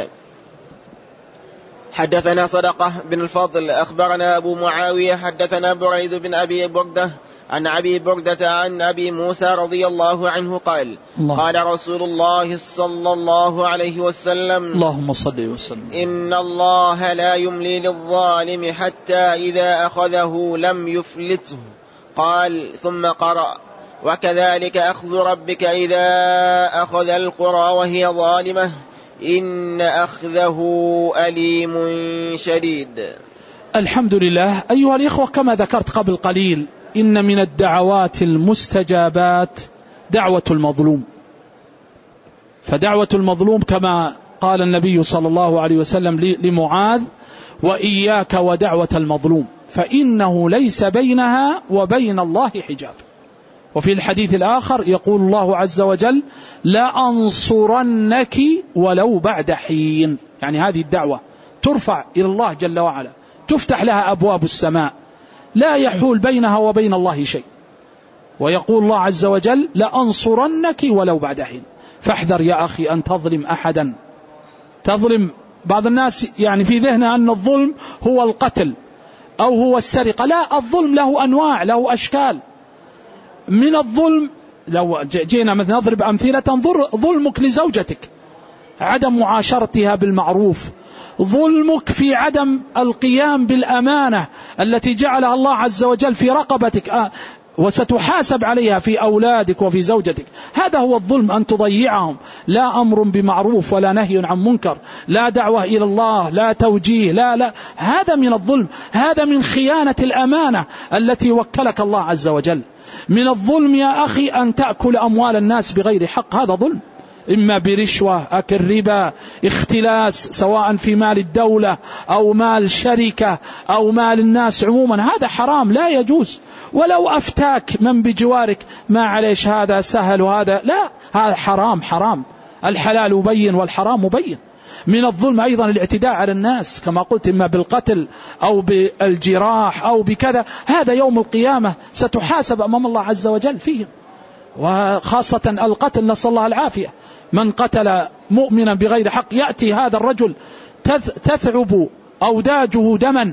حدثنا صدقة بن الفضل أخبرنا أبو معاوية حدثنا بريد بن أبي بردة عن أبي بردة عن أبي موسى رضي الله عنه قال: قال رسول الله صلى الله عليه وسلم: اللهم صل وسلم: إن الله لا يملي للظالم حتى إذا أخذه لم يفلته. قال ثم قرأ: وكذلك أخذ ربك إذا أخذ القرى وهي ظالمة إن أخذه أليم شديد. الحمد لله. أيها الإخوة، كما ذكرت قبل قليل إن من الدعوات المستجابات دعوة المظلوم. فدعوة المظلوم كما قال النبي صلى الله عليه وسلم لمعاذ: وإياك ودعوة المظلوم فإنه ليس بينها وبين الله حجاب. وفي الحديث الآخر يقول الله عز وجل: لأنصرنك ولو بعد حين. يعني هذه الدعوة ترفع إلى الله جل وعلا، تفتح لها أبواب السماء، لا يحول بينها وبين الله شيء. ويقول الله عز وجل: لأنصرنك ولو بعد حين. فاحذر يا أخي أن تظلم أحدا. تظلم بعض الناس يعني في ذهنه أن الظلم هو القتل أو هو السرقة. لا، الظلم له أنواع، له أشكال. من الظلم لو جينا مثلا نضرب أمثلة: ظلمك لزوجتك، عدم معاشرتها بالمعروف، ظلمك في عدم القيام بالأمانة التي جعلها الله عز وجل في رقبتك وستحاسب عليها في أولادك وفي زوجتك. هذا هو الظلم، أن تضيعهم. لا أمر بمعروف ولا نهي عن منكر، لا دعوة إلى الله، لا توجيه، لا. هذا من الظلم، هذا من خيانة الأمانة التي وكلك الله عز وجل. من الظلم يا أخي أن تأكل أموال الناس بغير حق، هذا ظلم. إما برشوة، أكل ربا، اختلاس، سواء في مال الدولة أو مال شركة أو مال الناس عموما، هذا حرام لا يجوز. ولو أفتاك من بجوارك ما عليش هذا سهل وهذا لا، هذا حرام حرام. الحلال مبين والحرام مبين. من الظلم أيضا الاعتداء على الناس كما قلت، إما بالقتل أو بالجراح أو بكذا، هذا يوم القيامة ستحاسب أمام الله عز وجل فيهم، وخاصة القتل نسأل الله العافية. من قتل مؤمنا بغير حق يأتي هذا الرجل تثعب أوداجه دما،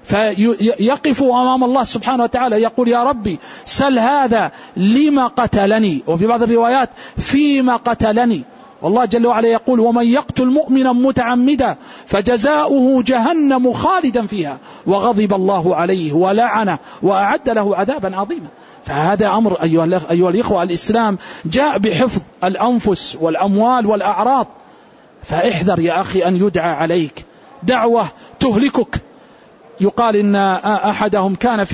فيقف أمام الله سبحانه وتعالى يقول يا ربي سل هذا لما قتلني، وفي بعض الروايات فيما قتلني. والله جل وعلا يقول ومن يقتل مؤمنا متعمدا فجزاؤه جهنم خالدا فيها وغضب الله عليه ولعنه وأعد له عذابا عظيما. فهذا أمر أيها الإخوة، الإسلام جاء بحفظ الأنفس والأموال والأعراض، فاحذر يا أخي أن يدعى عليك دعوة تهلكك. يقال إن أحدهم كان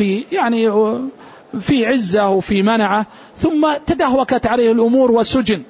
في عزة وفي منعة، ثم تدهوكت عليه الأمور وسجن،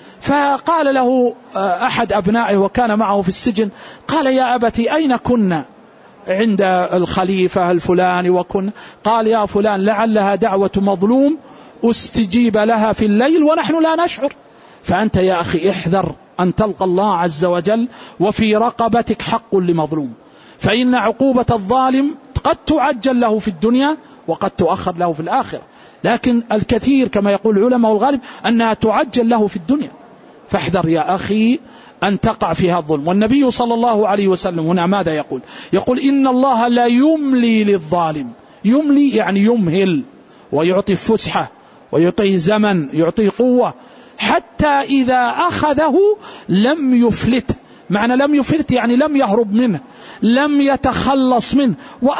فقال له أحد أبنائه وكان معه في السجن، قال يا أبتي أين كنا عند الخليفة الفلاني وكنا؟ قال يا فلان لعلها دعوة مظلوم استجيب لها في الليل ونحن لا نشعر. فأنت يا أخي احذر أن تلقى الله عز وجل وفي رقبتك حق لمظلوم، فإن عقوبة الظالم قد تعجل له في الدنيا وقد تؤخر له في الآخرة، لكن الكثير كما يقول العلماء والغالب أنها تعجل له في الدنيا. فاحذر يا أخي أن تقع فيها الظلم. والنبي صلى الله عليه وسلم هنا ماذا يقول؟ يقول إن الله لا يملي للظالم. يملي يعني يمهل ويعطي فسحة ويعطيه زمن، يعطيه قوة، حتى إذا أخذه لم يفلت. معنى لم يفلت يعني لم يهرب منه، لم يتخلص منه.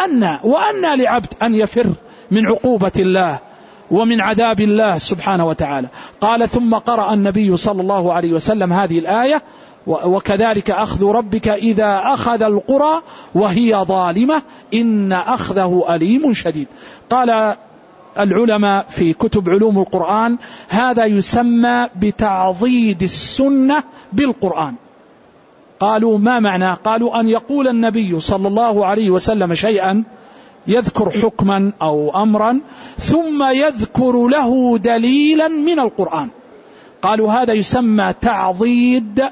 وأن لعبد أن يفر من عقوبة الله ومن عذاب الله سبحانه وتعالى. قال ثم قرأ النبي صلى الله عليه وسلم هذه الآية وكذلك أخذ ربك إذا أخذ القرى وهي ظالمة إن أخذه أليم شديد. قال العلماء في كتب علوم القرآن هذا يسمى بتعضيد السنة بالقرآن. قالوا ما معنى؟ قالوا أن يقول النبي صلى الله عليه وسلم شيئا يذكر حكما أو أمرا ثم يذكر له دليلا من القرآن، قالوا هذا يسمى تعضيد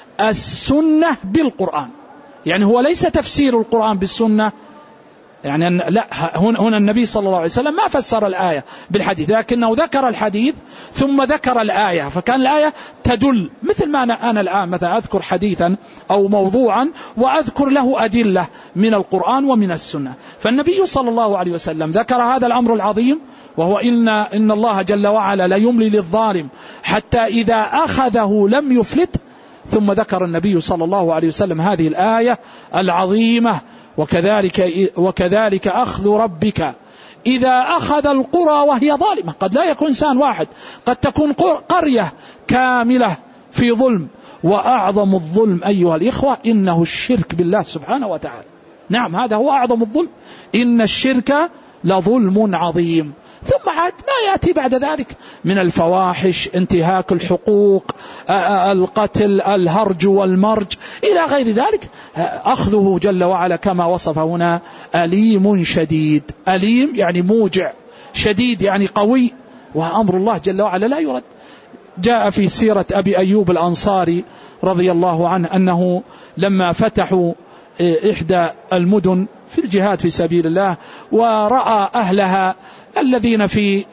السنة بالقرآن. يعني هو ليس تفسير القرآن بالسنة، يعني لا، هنا النبي صلى الله عليه وسلم ما فسر الآية بالحديث، لكنه ذكر الحديث ثم ذكر الآية، فكان الآية تدل. مثل ما أنا الآن مثلا أذكر حديثا أو موضوعا وأذكر له أدلة من القرآن ومن السنة. فالنبي صلى الله عليه وسلم ذكر هذا الأمر العظيم، وهو إن الله جل وعلا لا يملي للظالم حتى إذا أخذه لم يفلت. ثم ذكر النبي صلى الله عليه وسلم هذه الآية العظيمة وكذلك أخذ ربك إذا أخذ القرى وهي ظالمة. قد لا يكون إنسان واحد، قد تكون قرية كاملة في ظلم، وأعظم الظلم أيها الإخوة إنه الشرك بالله سبحانه وتعالى. نعم هذا هو أعظم الظلم، إن الشرك لظلم عظيم. ثم عاد ما يأتي بعد ذلك من الفواحش، انتهاك الحقوق، القتل، الهرج والمرج إلى غير ذلك. أخذه جل وعلا كما وصف هنا أليم شديد. أليم يعني موجع، شديد يعني قوي، وأمر الله جل وعلا لا يرد. جاء في سيرة أبي أيوب الأنصاري رضي الله عنه أنه لما فتحوا إحدى المدن في الجهاد في سبيل الله ورأى أهلها الذين في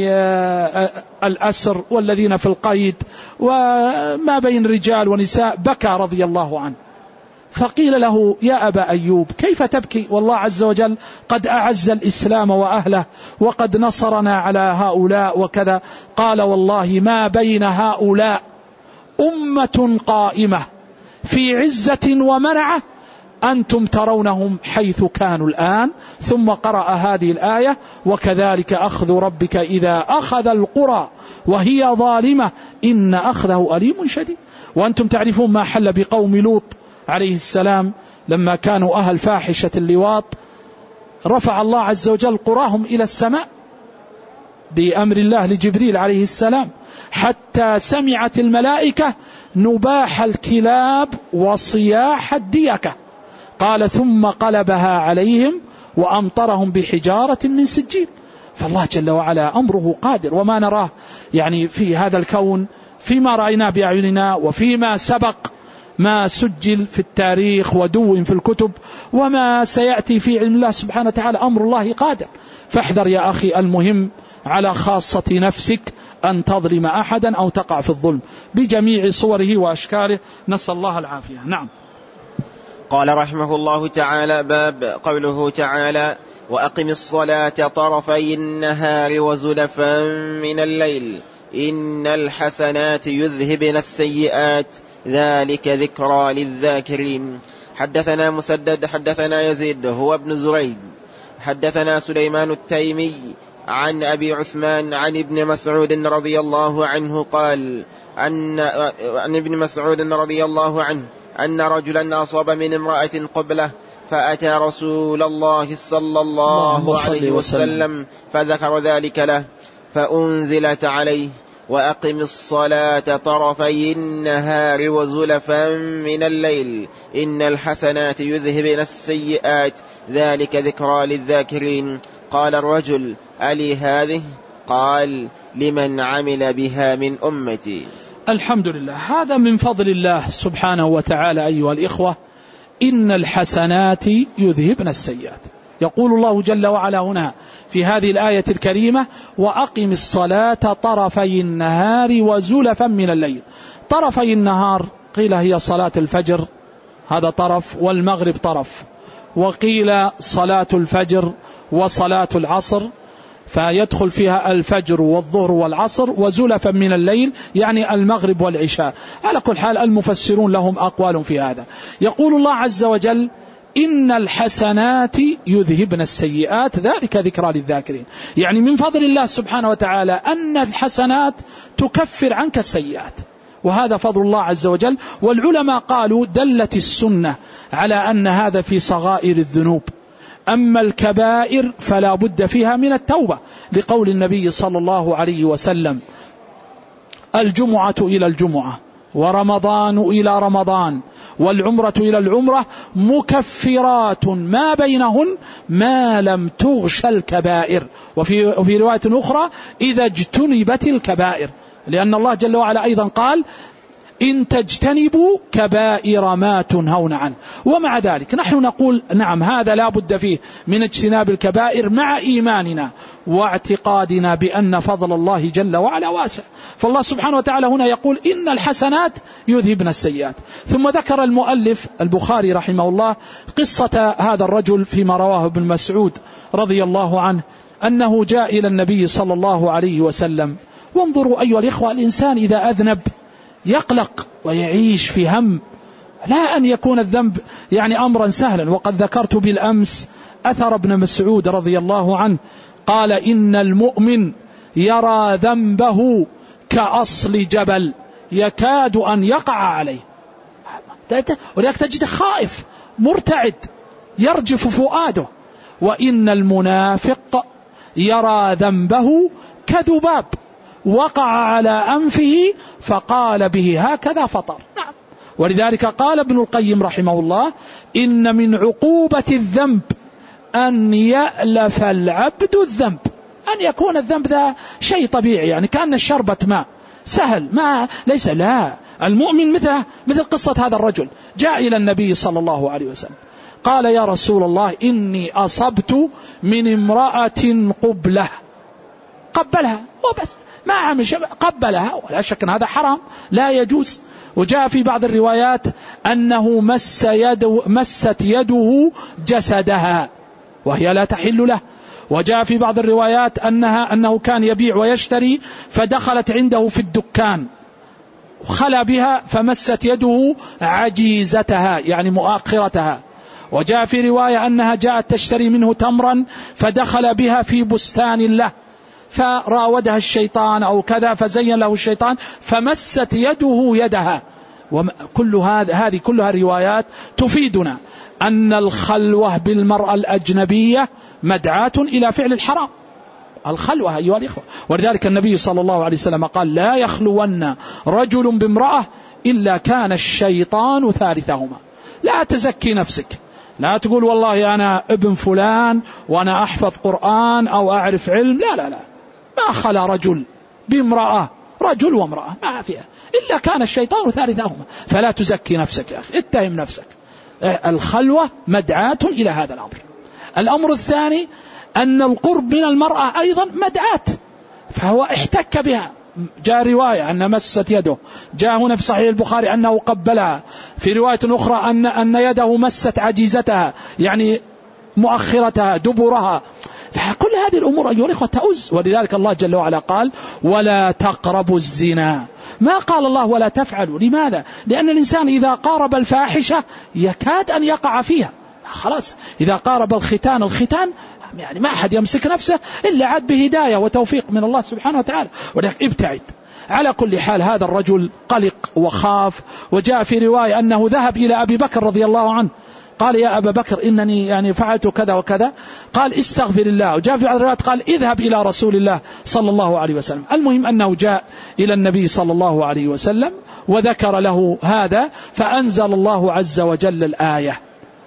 الأسر والذين في القيد وما بين رجال ونساء، بكى رضي الله عنه. فقيل له يا أبا أيوب كيف تبكي والله عز وجل قد أعز الإسلام وأهله وقد نصرنا على هؤلاء وكذا؟ قال والله ما بين هؤلاء أمة قائمة في عزة ومنعة أنتم ترونهم حيث كانوا الآن. ثم قرأ هذه الآية وكذلك أخذ ربك إذا أخذ القرى وهي ظالمة إن أخذه أليم شديد. وأنتم تعرفون ما حل بقوم لوط عليه السلام لما كانوا أهل فاحشة اللواط، رفع الله عز وجل قراهم إلى السماء بأمر الله لجبريل عليه السلام، حتى سمعت الملائكة نباح الكلاب وصياح الديكة. قال ثم قلبها عليهم وأمطرهم بحجارة من سجيل. فالله جل وعلا أمره قادر، وما نراه يعني في هذا الكون فيما رأينا بأعيننا وفيما سبق ما سجل في التاريخ ودون في الكتب وما سيأتي في علم الله سبحانه وتعالى، أمر الله قادر. فاحذر يا أخي، المهم على خاصة نفسك أن تظلم أحدا أو تقع في الظلم بجميع صوره وأشكاله، نسأل الله العافية. نعم. قال رحمه الله تعالى: باب قوله تعالى: وأقم الصلاة طرفي النهار وزلفا من الليل إن الحسنات يذهبن السيئات ذلك ذكرى للذاكرين. حدثنا مسدد حدثنا يزيد هو ابن زريد حدثنا سليمان التيمي عن أبي عثمان عن ابن مسعود رضي الله عنه قال عن ابن مسعود رضي الله عنه أن رجلا أصاب من امرأة قبلة فأتى رسول الله صلى الله عليه وسلم فذكر ذلك له فأنزلت عليه: وأقم الصلاة طرفي النهار وزلفا من الليل إن الحسنات يذهبن السيئات ذلك ذكرى للذاكرين. قال الرجل: ألي هذه؟ قال: لمن عمل بها من أمتي. الحمد لله، هذا من فضل الله سبحانه وتعالى أيها الإخوة. إن الحسنات يذهبن السيئات. يقول الله جل وعلا هنا في هذه الآية الكريمة: وأقم الصلاة طرفي النهار وزلفا من الليل. طرفي النهار قيل هي صلاة الفجر، هذا طرف، والمغرب طرف، وقيل صلاة الفجر وصلاة العصر، فيدخل فيها الفجر والظهر والعصر، وزلفا من الليل يعني المغرب والعشاء. على كل حال المفسرون لهم أقوال في هذا. يقول الله عز وجل: إن الحسنات يذهبن السيئات ذلك ذكرى للذاكرين. يعني من فضل الله سبحانه وتعالى أن الحسنات تكفر عنك السيئات، وهذا فضل الله عز وجل. والعلماء قالوا دلت السنة على أن هذا في صغائر الذنوب، أما الكبائر فلا بد فيها من التوبة، لقول النبي صلى الله عليه وسلم: الجمعة إلى الجمعة ورمضان إلى رمضان والعمرة إلى العمرة مكفرات ما بينهن ما لم تغش الكبائر. وفي رواية أخرى: إذا اجتنبت الكبائر، لأن الله جل وعلا أيضا قال: إن تجتنبوا كبائر ما تنهون عنه. ومع ذلك نحن نقول نعم، هذا لا بد فيه من اجتناب الكبائر مع إيماننا واعتقادنا بأن فضل الله جل وعلا واسع. فالله سبحانه وتعالى هنا يقول: إن الحسنات يذهبن السيئات. ثم ذكر المؤلف البخاري رحمه الله قصة هذا الرجل فيما رواه ابن مسعود رضي الله عنه أنه جاء إلى النبي صلى الله عليه وسلم. وانظروا أيها الإخوة، الإنسان إذا أذنب يقلق ويعيش في هم، لا أن يكون الذنب يعني أمرا سهلا. وقد ذكرت بالأمس أثر ابن مسعود رضي الله عنه قال: إن المؤمن يرى ذنبه كأصل جبل يكاد أن يقع عليه، ولذلك تجد خائف مرتعد يرجف فؤاده. وإن المنافق يرى ذنبه كذباب وقع على أنفه فقال به هكذا فطر. نعم. ولذلك قال ابن القيم رحمه الله: إن من عقوبة الذنب أن يألف العبد الذنب، أن يكون الذنب ذا شيء طبيعي، يعني كأن الشربة ماء سهل، ما ليس. لا، المؤمن مثل قصة هذا الرجل جاء إلى النبي صلى الله عليه وسلم قال: يا رسول الله، إني أصبت من امرأة قبلة. قبلها وبس، ما عمل شيء، قبلها، ولا شك أن هذا حرام لا يجوز. وجاء في بعض الروايات أنه مست يده جسدها وهي لا تحل له. وجاء في بعض الروايات أنه كان يبيع ويشتري فدخلت عنده في الدكان خلى بها فمست يده عجيزتها يعني مؤخرتها. وجاء في رواية أنها جاءت تشتري منه تمرا فدخل بها في بستان له فراودها الشيطان أو كذا فزين له الشيطان فمست يده يدها. وكل هذه كلها روايات تفيدنا أن الخلوة بالمرأة الأجنبية مدعاة إلى فعل الحرام، الخلوة أيها الإخوة. ولذلك النبي صلى الله عليه وسلم قال: لا يخلون رجل بامرأة إلا كان الشيطان ثالثهما. لا تزكي نفسك، لا تقول والله أنا ابن فلان وأنا أحفظ قرآن أو أعرف علم، لا لا لا، ما خلا رجل بامرأة، رجل وامرأة ما فيها، إلا كان الشيطان ثالثهما. فلا تزكي نفسك يا أخي، اتهم نفسك. الخلوة مدعاة إلى هذا الأمر. الأمر الثاني أن القرب من المرأة أيضا مدعاة، فهو احتك بها. جاء رواية أن مست يده، جاء هنا في صحيح البخاري أنه قبلها، في رواية أخرى أن يده مست عجيزتها، يعني مؤخرتها دبرها. فكل هذه الأمور أيها الأخوة تؤز. ولذلك الله جل وعلا قال ولا تقربوا الزنا، ما قال الله ولا تفعلوا. لماذا؟ لأن الإنسان إذا قارب الفاحشة يكاد أن يقع فيها، خلاص. إذا قارب الختان يعني ما أحد يمسك نفسه إلا عاد بهداية وتوفيق من الله سبحانه وتعالى. ولكن ابتعد. على كل حال هذا الرجل قلق وخاف. وجاء في رواية أنه ذهب إلى أبي بكر رضي الله عنه، قال يا أبا بكر إنني يعني فعلت كذا وكذا، قال استغفر الله. وجاء في الرواية قال اذهب إلى رسول الله صلى الله عليه وسلم. المهم أنه جاء إلى النبي صلى الله عليه وسلم وذكر له هذا، فأنزل الله عز وجل الآية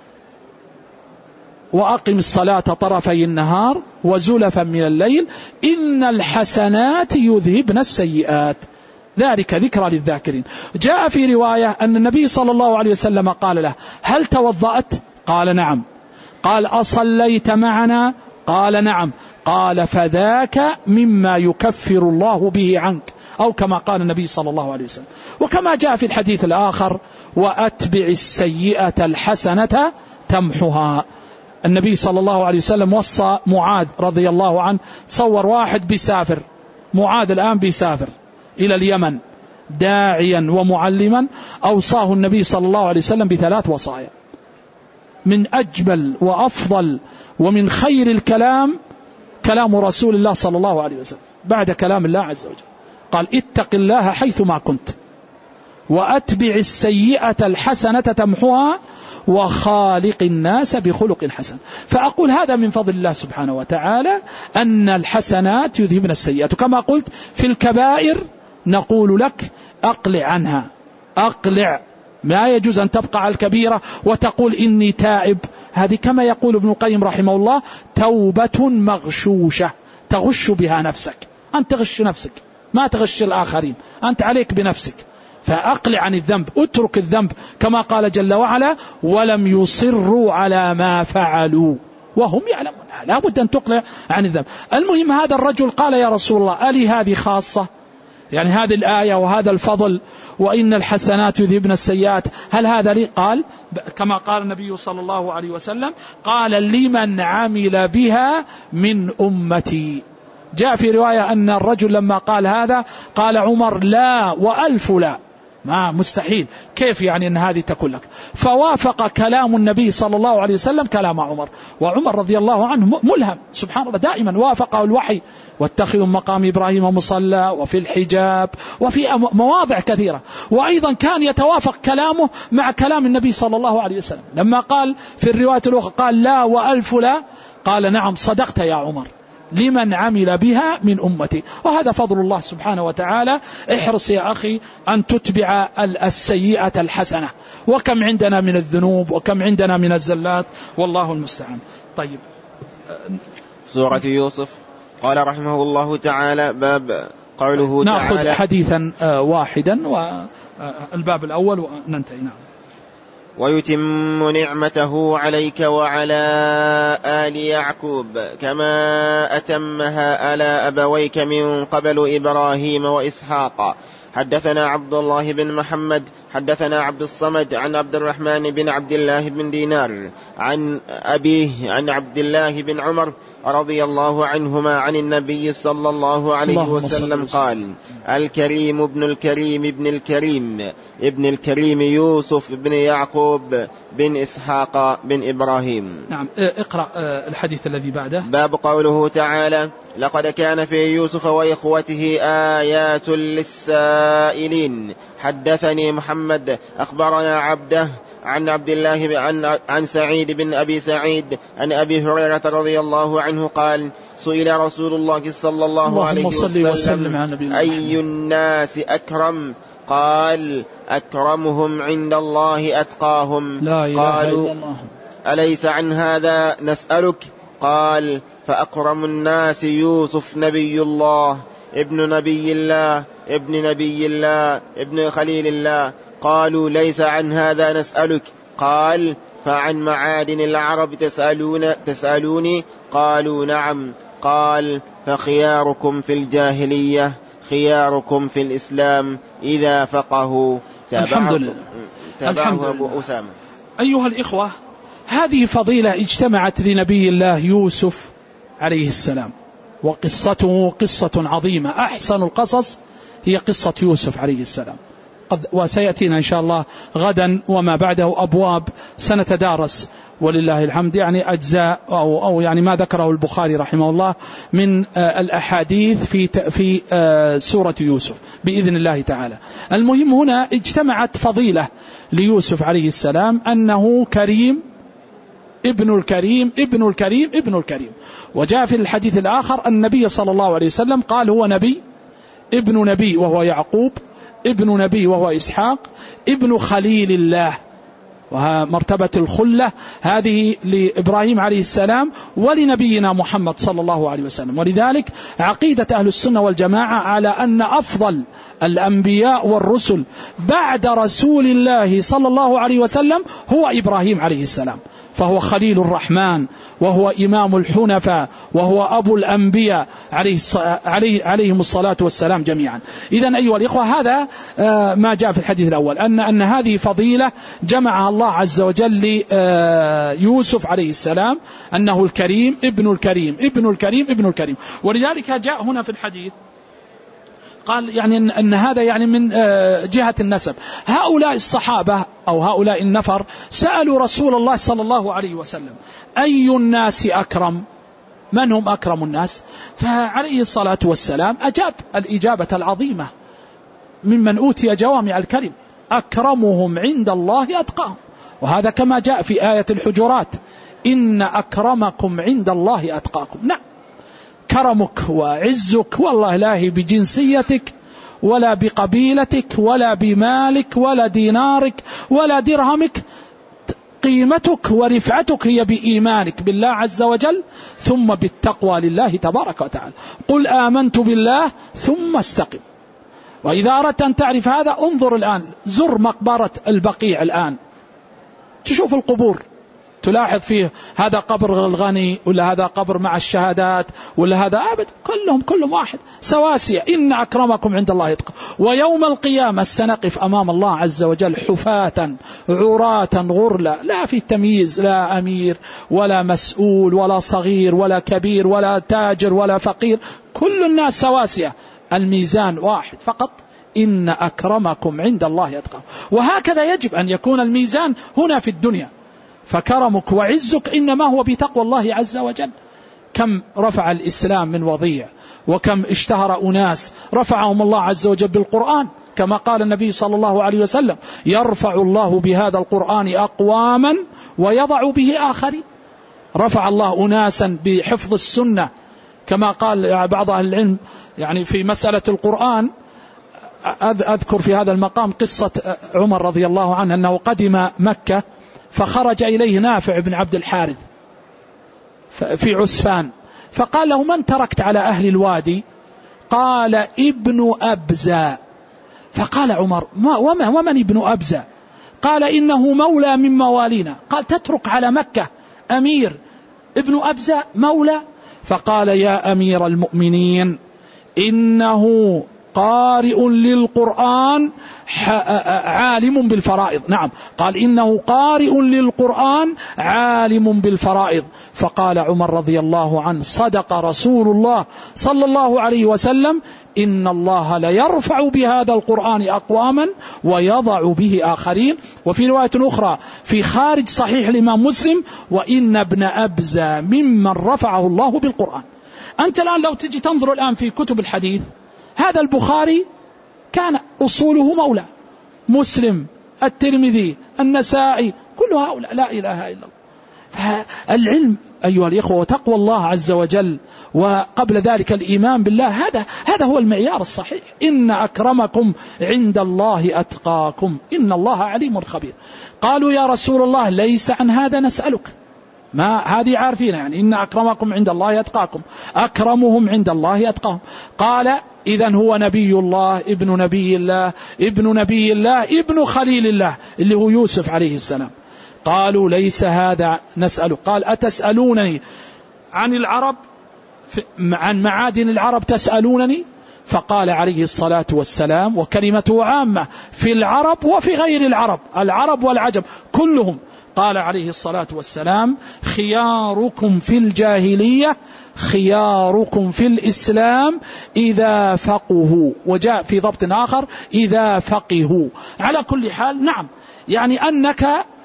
وأقم الصلاة طرفي النهار وزلفا من الليل إن الحسنات يذهبن السيئات ذلك ذكرى للذاكرين. جاء في رواية أن النبي صلى الله عليه وسلم قال له هل توضأت؟ قال نعم. قال أصليت معنا؟ قال نعم. قال فذاك مما يكفر الله به عنك، أو كما قال النبي صلى الله عليه وسلم. وكما جاء في الحديث الآخر وأتبع السيئة الحسنة تمحها. النبي صلى الله عليه وسلم وصى معاذ رضي الله عنه، تصور واحد بيسافر، معاذ الآن بيسافر إلى اليمن داعيا ومعلما، أوصاه النبي صلى الله عليه وسلم بثلاث وصايا. من أجمل وأفضل ومن خير الكلام كلام رسول الله صلى الله عليه وسلم بعد كلام الله عز وجل. قال اتق الله حيث ما كنت، وأتبع السيئة الحسنة تمحها، وخالق الناس بخلق حسن. فأقول هذا من فضل الله سبحانه وتعالى أن الحسنات يذهبن السيئات. كما قلت في الكبائر نقول لك أقلع عنها، أقلع. ما يجوز أن تبقى على الكبيرة وتقول إني تائب. هذه كما يقول ابن القيم رحمه الله توبة مغشوشة، تغش بها نفسك. أنت تغش نفسك، ما تغش الآخرين، أنت عليك بنفسك. فأقلع عن الذنب، اترك الذنب، كما قال جل وعلا ولم يصروا على ما فعلوا وهم يعلمون. لا بد أن تقلع عن الذنب. المهم هذا الرجل قال يا رسول الله ألي هذه خاصة، يعني هذه الآية وهذا الفضل وإن الحسنات يذهبن السيئات، هل هذا لي؟ قال كما قال النبي صلى الله عليه وسلم قال لمن عمل بها من أمتي. جاء في رواية أن الرجل لما قال هذا قال عمر لا وألف لا، ما مستحيل، كيف يعني أن هذه تكون لك؟ فوافق كلام النبي صلى الله عليه وسلم كلام عمر. وعمر رضي الله عنه ملهم سبحان الله، دائما وافقه الوحي، واتخذوا مقام إبراهيم مصلى، وفي الحجاب، وفي مواضع كثيرة. وأيضا كان يتوافق كلامه مع كلام النبي صلى الله عليه وسلم. لما قال في الرواية الأخرى قال لا وألف لا، قال نعم صدقت يا عمر لمن عمل بها من أمتي. وهذا فضل الله سبحانه وتعالى. احرص يا أخي أن تتبع السيئة الحسنة. وكم عندنا من الذنوب وكم عندنا من الزلات، والله المستعان. طيب سورة يوسف. قال رحمه الله تعالى باب قوله تعالى. نأخذ حديثا واحدا والباب الأول وننتهي. نعم. ويتم نعمته عليك وعلى آل يعقوب كما أتمها على أبويك من قبل إبراهيم وإسحاق. حدثنا عبد الله بن محمد حدثنا عبد الصمد عن عبد الرحمن بن عبد الله بن دينار عن أبيه عن عبد الله بن عمر رضي الله عنهما عن النبي صلى الله عليه وسلم قال الكريم ابن الكريم ابن الكريم ابن الكريم يوسف بن يعقوب بن إسحاق بن إبراهيم. نعم. اقرأ الحديث الذي بعده. باب قوله تعالى لقد كان في يوسف وإخوته آيات للسائلين. حدثني محمد أخبرنا عبده عن عبد الله عن سعيد بن أبي سعيد عن أبي هريرة رضي الله عنه قال سئل رسول الله صلى الله عليه وسلم أي الناس أكرم؟ قال أكرمهم عند الله أتقاهم. قالوا أليس عن هذا نسألك؟ قال فأكرم الناس يوسف نبي الله ابن نبي الله ابن نبي الله ابن خليل الله. قالوا ليس عن هذا نسألك. قال فعن معادن العرب تسألوني؟ قالوا نعم. قال فخياركم في الجاهلية خياركم في الإسلام إذا فقهوا. تابعه أبو أسامة. أيها الإخوة، هذه فضيلة اجتمعت لنبي الله يوسف عليه السلام، وقصته قصة عظيمة. أحسن القصص هي قصة يوسف عليه السلام، وسيأتينا إن شاء الله غدا وما بعده أبواب سنتدارس ولله الحمد يعني أجزاء أو يعني ما ذكره البخاري رحمه الله من الأحاديث في سورة يوسف بإذن الله تعالى. المهم هنا اجتمعت فضيلة ليوسف عليه السلام أنه كريم ابن الكريم ابن الكريم ابن الكريم. وجاء في الحديث الآخر النبي صلى الله عليه وسلم قال هو نبي ابن نبي وهو يعقوب، ابن نبي وهو إسحاق، ابن خليل الله. ومرتبة الخلة هذه لإبراهيم عليه السلام ولنبينا محمد صلى الله عليه وسلم. ولذلك عقيدة أهل السنة والجماعة على أن أفضل الأنبياء والرسل بعد رسول الله صلى الله عليه وسلم هو إبراهيم عليه السلام، فهو خليل الرحمن وهو إمام الحنفاء وهو أبو الأنبياء عليهم الصلاة والسلام جميعا. إذن أيها الإخوة، هذا ما جاء في الحديث الأول أن هذه فضيلة جمعها الله عز وجل ليوسف عليه السلام أنه الكريم ابن الكريم ابن الكريم ابن الكريم. ولذلك جاء هنا في الحديث قال يعني أن هذا يعني من جهة النسب. هؤلاء الصحابة أو هؤلاء النفر سألوا رسول الله صلى الله عليه وسلم أي الناس أكرم؟ من هم أكرم الناس؟ فعليه الصلاة والسلام أجاب الإجابة العظيمة ممن أوتي جوامع الكلم: أكرمهم عند الله أتقاهم. وهذا كما جاء في آية الحجرات: إن أكرمكم عند الله أتقاكم. نعم، كرمك وعزك والله لا هي بجنسيتك ولا بقبيلتك ولا بمالك ولا دينارك ولا درهمك، قيمتك ورفعتك هي بإيمانك بالله عز وجل ثم بالتقوى لله تبارك وتعالى. قل آمنت بالله ثم استقم. وإذا أردت أن تعرف هذا انظر الآن، زر مقبرة البقيع الآن، تشوف القبور، تلاحظ فيه هذا قبر الغني ولا هذا قبر مع الشهادات ولا هذا أبد، كلهم واحد سواسية. إن أكرمكم عند الله يتقى. ويوم القيامة سنقف أمام الله عز وجل حفاة عراة غرلا، لا في تمييز، لا أمير ولا مسؤول ولا صغير ولا كبير ولا تاجر ولا فقير، كل الناس سواسية، الميزان واحد فقط: إن أكرمكم عند الله يتقى. وهكذا يجب أن يكون الميزان هنا في الدنيا، فكرمك وعزك إنما هو بتقوى الله عز وجل. كم رفع الإسلام من وضيع، وكم اشتهر أناس رفعهم الله عز وجل بالقرآن، كما قال النبي صلى الله عليه وسلم: يرفع الله بهذا القرآن أقواما ويضع به آخرين. رفع الله أناسا بحفظ السنة، كما قال بعض أهل العلم يعني في مسألة القرآن. أذكر في هذا المقام قصة عمر رضي الله عنه أنه قدم مكة فخرج إليه نافع بن عبد الحارث في عسفان، فقال له: من تركت على أهل الوادي؟ قال: ابن أبزة. فقال عمر: ومن ابن أبزة؟ قال: إنه مولى من موالينا. قال: تترك على مكة أمير ابن أبزة مولى؟ فقال: يا أمير المؤمنين، إنه قارئ للقرآن عالم بالفرائض. نعم، قال: إنه قارئ للقرآن عالم بالفرائض. فقال عمر رضي الله عنه: صدق رسول الله صلى الله عليه وسلم: إن الله ليرفع بهذا القرآن أقواما ويضع به آخرين. وفي رواية أخرى في خارج صحيح الإمام مسلم: وإن ابن أبزة ممن رفعه الله بالقرآن. أنت الآن لو تجي تنظر الآن في كتب الحديث، هذا البخاري كان أصوله مولى، مسلم الترمذي، النسائي، كل هؤلاء لا إله إلا الله. فالعلم أيها الإخوة وتقوى الله عز وجل، وقبل ذلك الإيمان بالله، هذا هو المعيار الصحيح. إن أكرمكم عند الله أتقاكم إن الله عليم خبير. قالوا يا رسول الله ليس عن هذا نسألك، ما هذه عارفين، يعني إن أكرمكم عند الله أتقاكم، أكرمهم عند الله أتقاهم. قال إذن هو نبي الله ابن نبي الله ابن نبي الله ابن خليل الله اللي هو يوسف عليه السلام. قالوا ليس هذا نسألك. قال أتسألونني عن العرب، عن معادن العرب تسألونني؟ فقال عليه الصلاة والسلام، وكلمته عامة في العرب وفي غير العرب، العرب والعجم كلهم، قال عليه الصلاة والسلام خياركم في الجاهلية خياركم في الإسلام إذا فقهوا، وجاء في ضبط آخر إذا فقهوا. على كل حال نعم، يعني أنك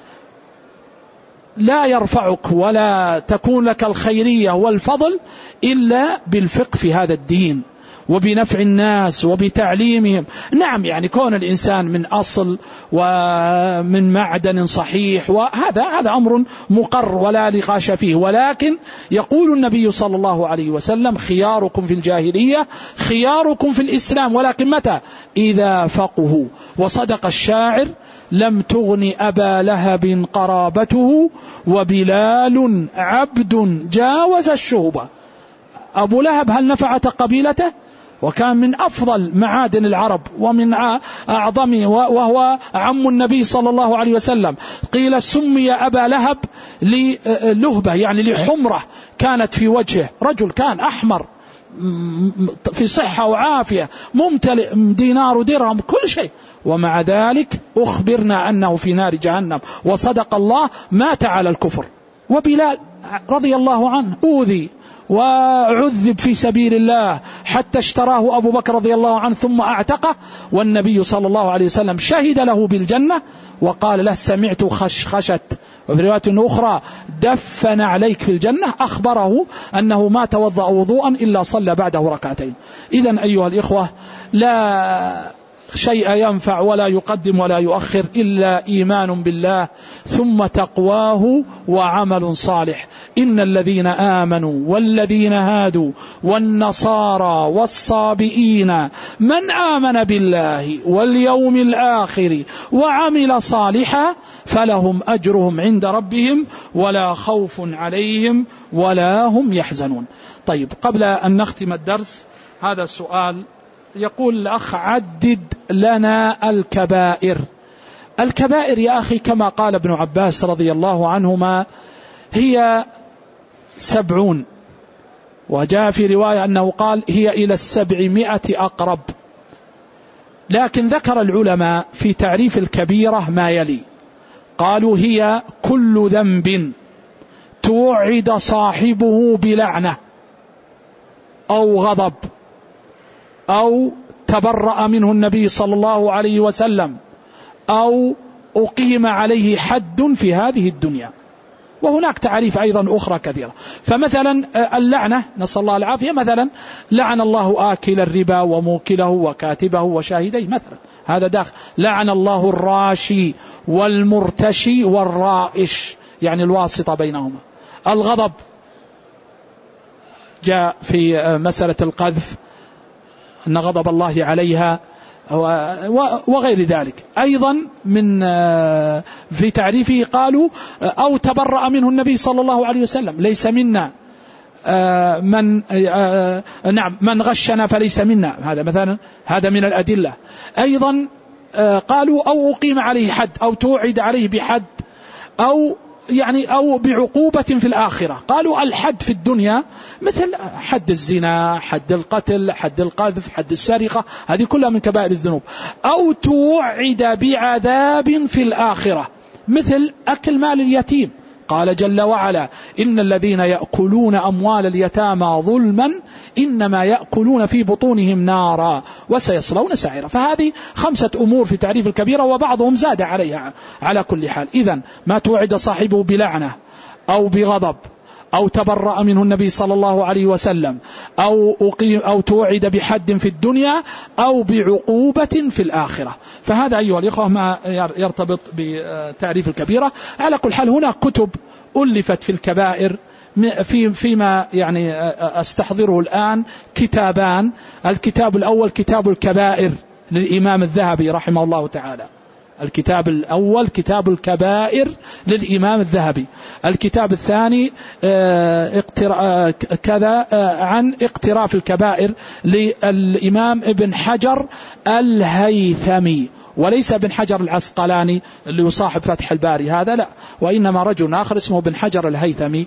لا يرفعك ولا تكون لك الخيرية والفضل إلا بالفقه في هذا الدين وبنفع الناس وبتعليمهم. نعم، يعني كون الإنسان من أصل ومن معدن صحيح، وهذا أمر مقر ولا نقاش فيه، ولكن يقول النبي صلى الله عليه وسلم خياركم في الجاهلية خياركم في الإسلام، ولكن متى؟ إذا فقهوا. وصدق الشاعر لم تغن أبا لهب قرابته وبلال عبد جاوز الشهبة. أبو لهب هل نفعت قبيلته؟ وكان من أفضل معادن العرب ومن أعظمه، وهو عم النبي صلى الله عليه وسلم. قيل سمي أبا لهب للهبة، يعني لحمرة كانت في وجهه، رجل كان أحمر في صحة وعافية ممتلئ دينار ودرهم كل شيء، ومع ذلك أخبرنا أنه في نار جهنم، وصدق الله مات على الكفر. وبلال رضي الله عنه أوذي وعذب في سبيل الله حتى اشتراه أبو بكر رضي الله عنه ثم أعتقه، والنبي صلى الله عليه وسلم شهد له بالجنة وقال له سمعت خشت، وفي رواية أخرى دفن عليك في الجنة، أخبره أنه ما توضأ وضوءا إلا صلى بعده ركعتين. إذن أيها الإخوة لا شيء ينفع ولا يقدم ولا يؤخر إلا إيمان بالله ثم تقواه وعمل صالح. إن الذين آمنوا والذين هادوا والنصارى والصابئين من آمن بالله واليوم الآخر وعمل صالحا فلهم أجرهم عند ربهم ولا خوف عليهم ولا هم يحزنون. طيب، قبل أن نختم الدرس هذا السؤال، يقول الأخ عدد لنا الكبائر. الكبائر يا أخي كما قال ابن عباس رضي الله عنهما هي 70، وجاء في رواية أنه قال هي إلى 700 أقرب. لكن ذكر العلماء في تعريف الكبيرة ما يلي، قالوا هي كل ذنب توعد صاحبه بلعنة أو غضب أو تبرأ منه النبي صلى الله عليه وسلم أو أقيم عليه حد في هذه الدنيا. وهناك تعريف أيضا أخرى كثيرة. فمثلا اللعنة نسأل الله العافية، مثلا لعن الله آكل الربا وموكله وكاتبه وشاهديه مثلا، هذا داخل. لعن الله الراشي والمرتشي والرائش، يعني الواسطة بينهما. الغضب جاء في مسألة القذف أن غضب الله عليها وغير ذلك. أيضا من في تعريفه قالوا أو تبرأ منه النبي صلى الله عليه وسلم، ليس منا من غشنا فليس منا، هذا مثلا هذا من الأدلة. أيضا قالوا أو أقيم عليه حد أو توعد عليه بحد أو بعقوبة في الآخرة. قالوا الحد في الدنيا مثل حد الزنا، حد القتل، حد القذف، حد السرقة، هذه كلها من كبائر الذنوب. أو توعد بعذاب في الآخرة مثل أكل مال اليتيم. قال جل وعلا إن الذين يأكلون أموال اليتامى ظلما إنما يأكلون في بطونهم نارا وسيصلون سعيرا. فهذه 5 أمور في تعريف الكبيرة، وبعضهم زاد عليها. على كل حال إذن ما توعد صاحبه بلعنة أو بغضب أو تبرأ منه النبي صلى الله عليه وسلم أو توعد بحد في الدنيا أو بعقوبة في الآخرة. فهذا أيها الإخوة ما يرتبط بتعريف الكبيرة. على كل حال هناك كتب ألفت في الكبائر فيما يعني أستحضره الآن كتابان. الكتاب الأول كتاب الكبائر للإمام الذهبي رحمه الله تعالى. الكتاب الأول كتاب الكبائر للإمام الذهبي. الكتاب الثاني عن اقتراف الكبائر للإمام ابن حجر الهيثمي، وليس ابن حجر العسقلاني اللي يصاحب فتح الباري، هذا لا، وإنما رجل آخر اسمه ابن حجر الهيثمي.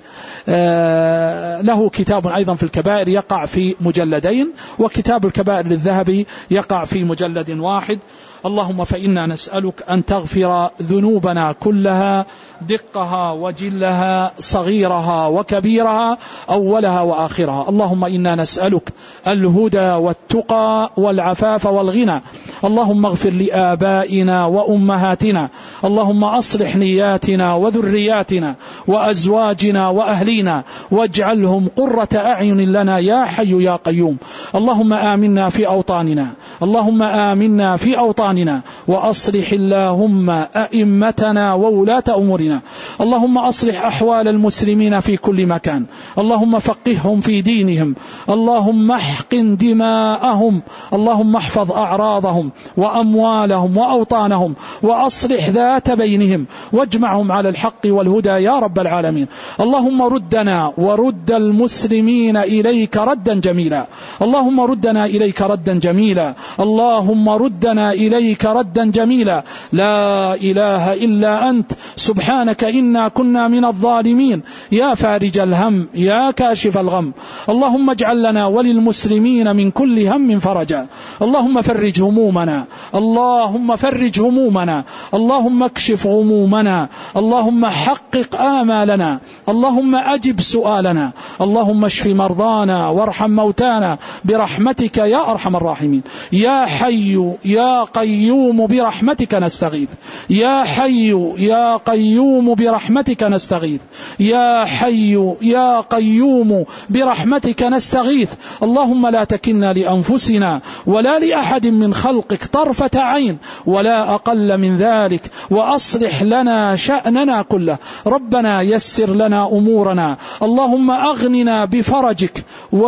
له كتاب أيضا في الكبائر يقع في مجلدين، وكتاب الكبائر للذهبي يقع في مجلد واحد. اللهم فإنا نسألك أن تغفر ذنوبنا كلها، دقها وجلها، صغيرها وكبيرها، أولها وآخرها. اللهم إنا نسألك الهدى والتقى والعفاف والغنى. اللهم اغفر لآبائنا وأمهاتنا. اللهم أصلح نياتنا وذرياتنا وأزواجنا وأهلينا، واجعلهم قرة أعين لنا يا حي يا قيوم. اللهم آمنا في أوطاننا، اللهم آمنا في أوطاننا، وأصلح اللهم أئمتنا وولاة أمورنا. اللهم أصلح أحوال المسلمين في كل مكان. اللهم فقههم في دينهم. اللهم احقن دماءهم. اللهم احفظ أعراضهم وأموالهم وأوطانهم، وأصلح ذات بينهم، واجمعهم على الحق والهدى يا رب العالمين. اللهم ردنا ورد المسلمين إليك ردا جميلا. اللهم ردنا إليك ردا جميلا. اللهم ردنا إليك ردا جميلا. لا إله إلا أنت سبحانك إنا كنا من الظالمين. يا فارج الهم يا كاشف الغم. اللهم اجعل لنا وللمسلمين من كل هم فرجا. اللهم فرج همومنا، اللهم فرج همومنا، اللهم اكشف غمومنا، اللهم حقق آمالنا، اللهم أجب سؤالنا، اللهم اشف مرضانا وارحم موتانا برحمتك يا أرحم الراحمين. يا حي يا قيوم برحمتك نستغيث. يا حي يا قيوم برحمتك نستغيث. يا حي يا قيوم برحمتك نستغيث. اللهم لا تكلنا لأنفسنا ولا لأحد من خلقك طرفة عين ولا أقل من ذلك، وأصلح لنا شأننا كله. ربنا يسر لنا أمورنا. اللهم أغننا بفرجك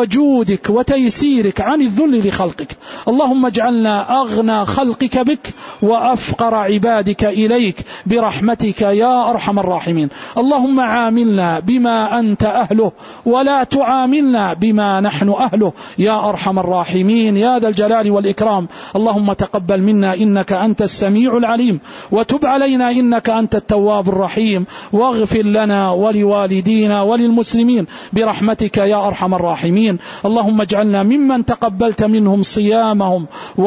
وجودك وتيسيرك عن الذل لخلقك. اللهم اجعلنا أغنى خلقك بك وأفقر عبادك إليك برحمتك يا أرحم الراحمين. اللهم عاملنا بما أنت أهله ولا تعاملنا بما نحن أهله يا أرحم الراحمين يا ذا الجلال والإكرام. اللهم تقبل منا إنك أنت السميع العليم، وتب علينا إنك أنت التواب الرحيم، واغفر لنا ولوالدينا وللمسلمين برحمتك يا أرحم الراحمين. اللهم اجعلنا ممن تقبلت منهم صيامهم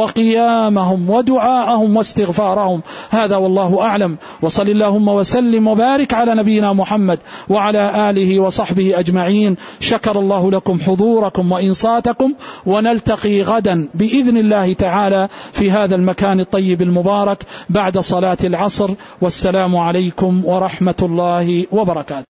وقيامهم ودعاءهم واستغفارهم. هذا والله أعلم، وصل اللهم وسلم وبارك على نبينا محمد وعلى آله وصحبه أجمعين. شكر الله لكم حضوركم وإنصاتكم، ونلتقي غدا بإذن الله تعالى في هذا المكان الطيب المبارك بعد صلاة العصر. والسلام عليكم ورحمة الله وبركاته.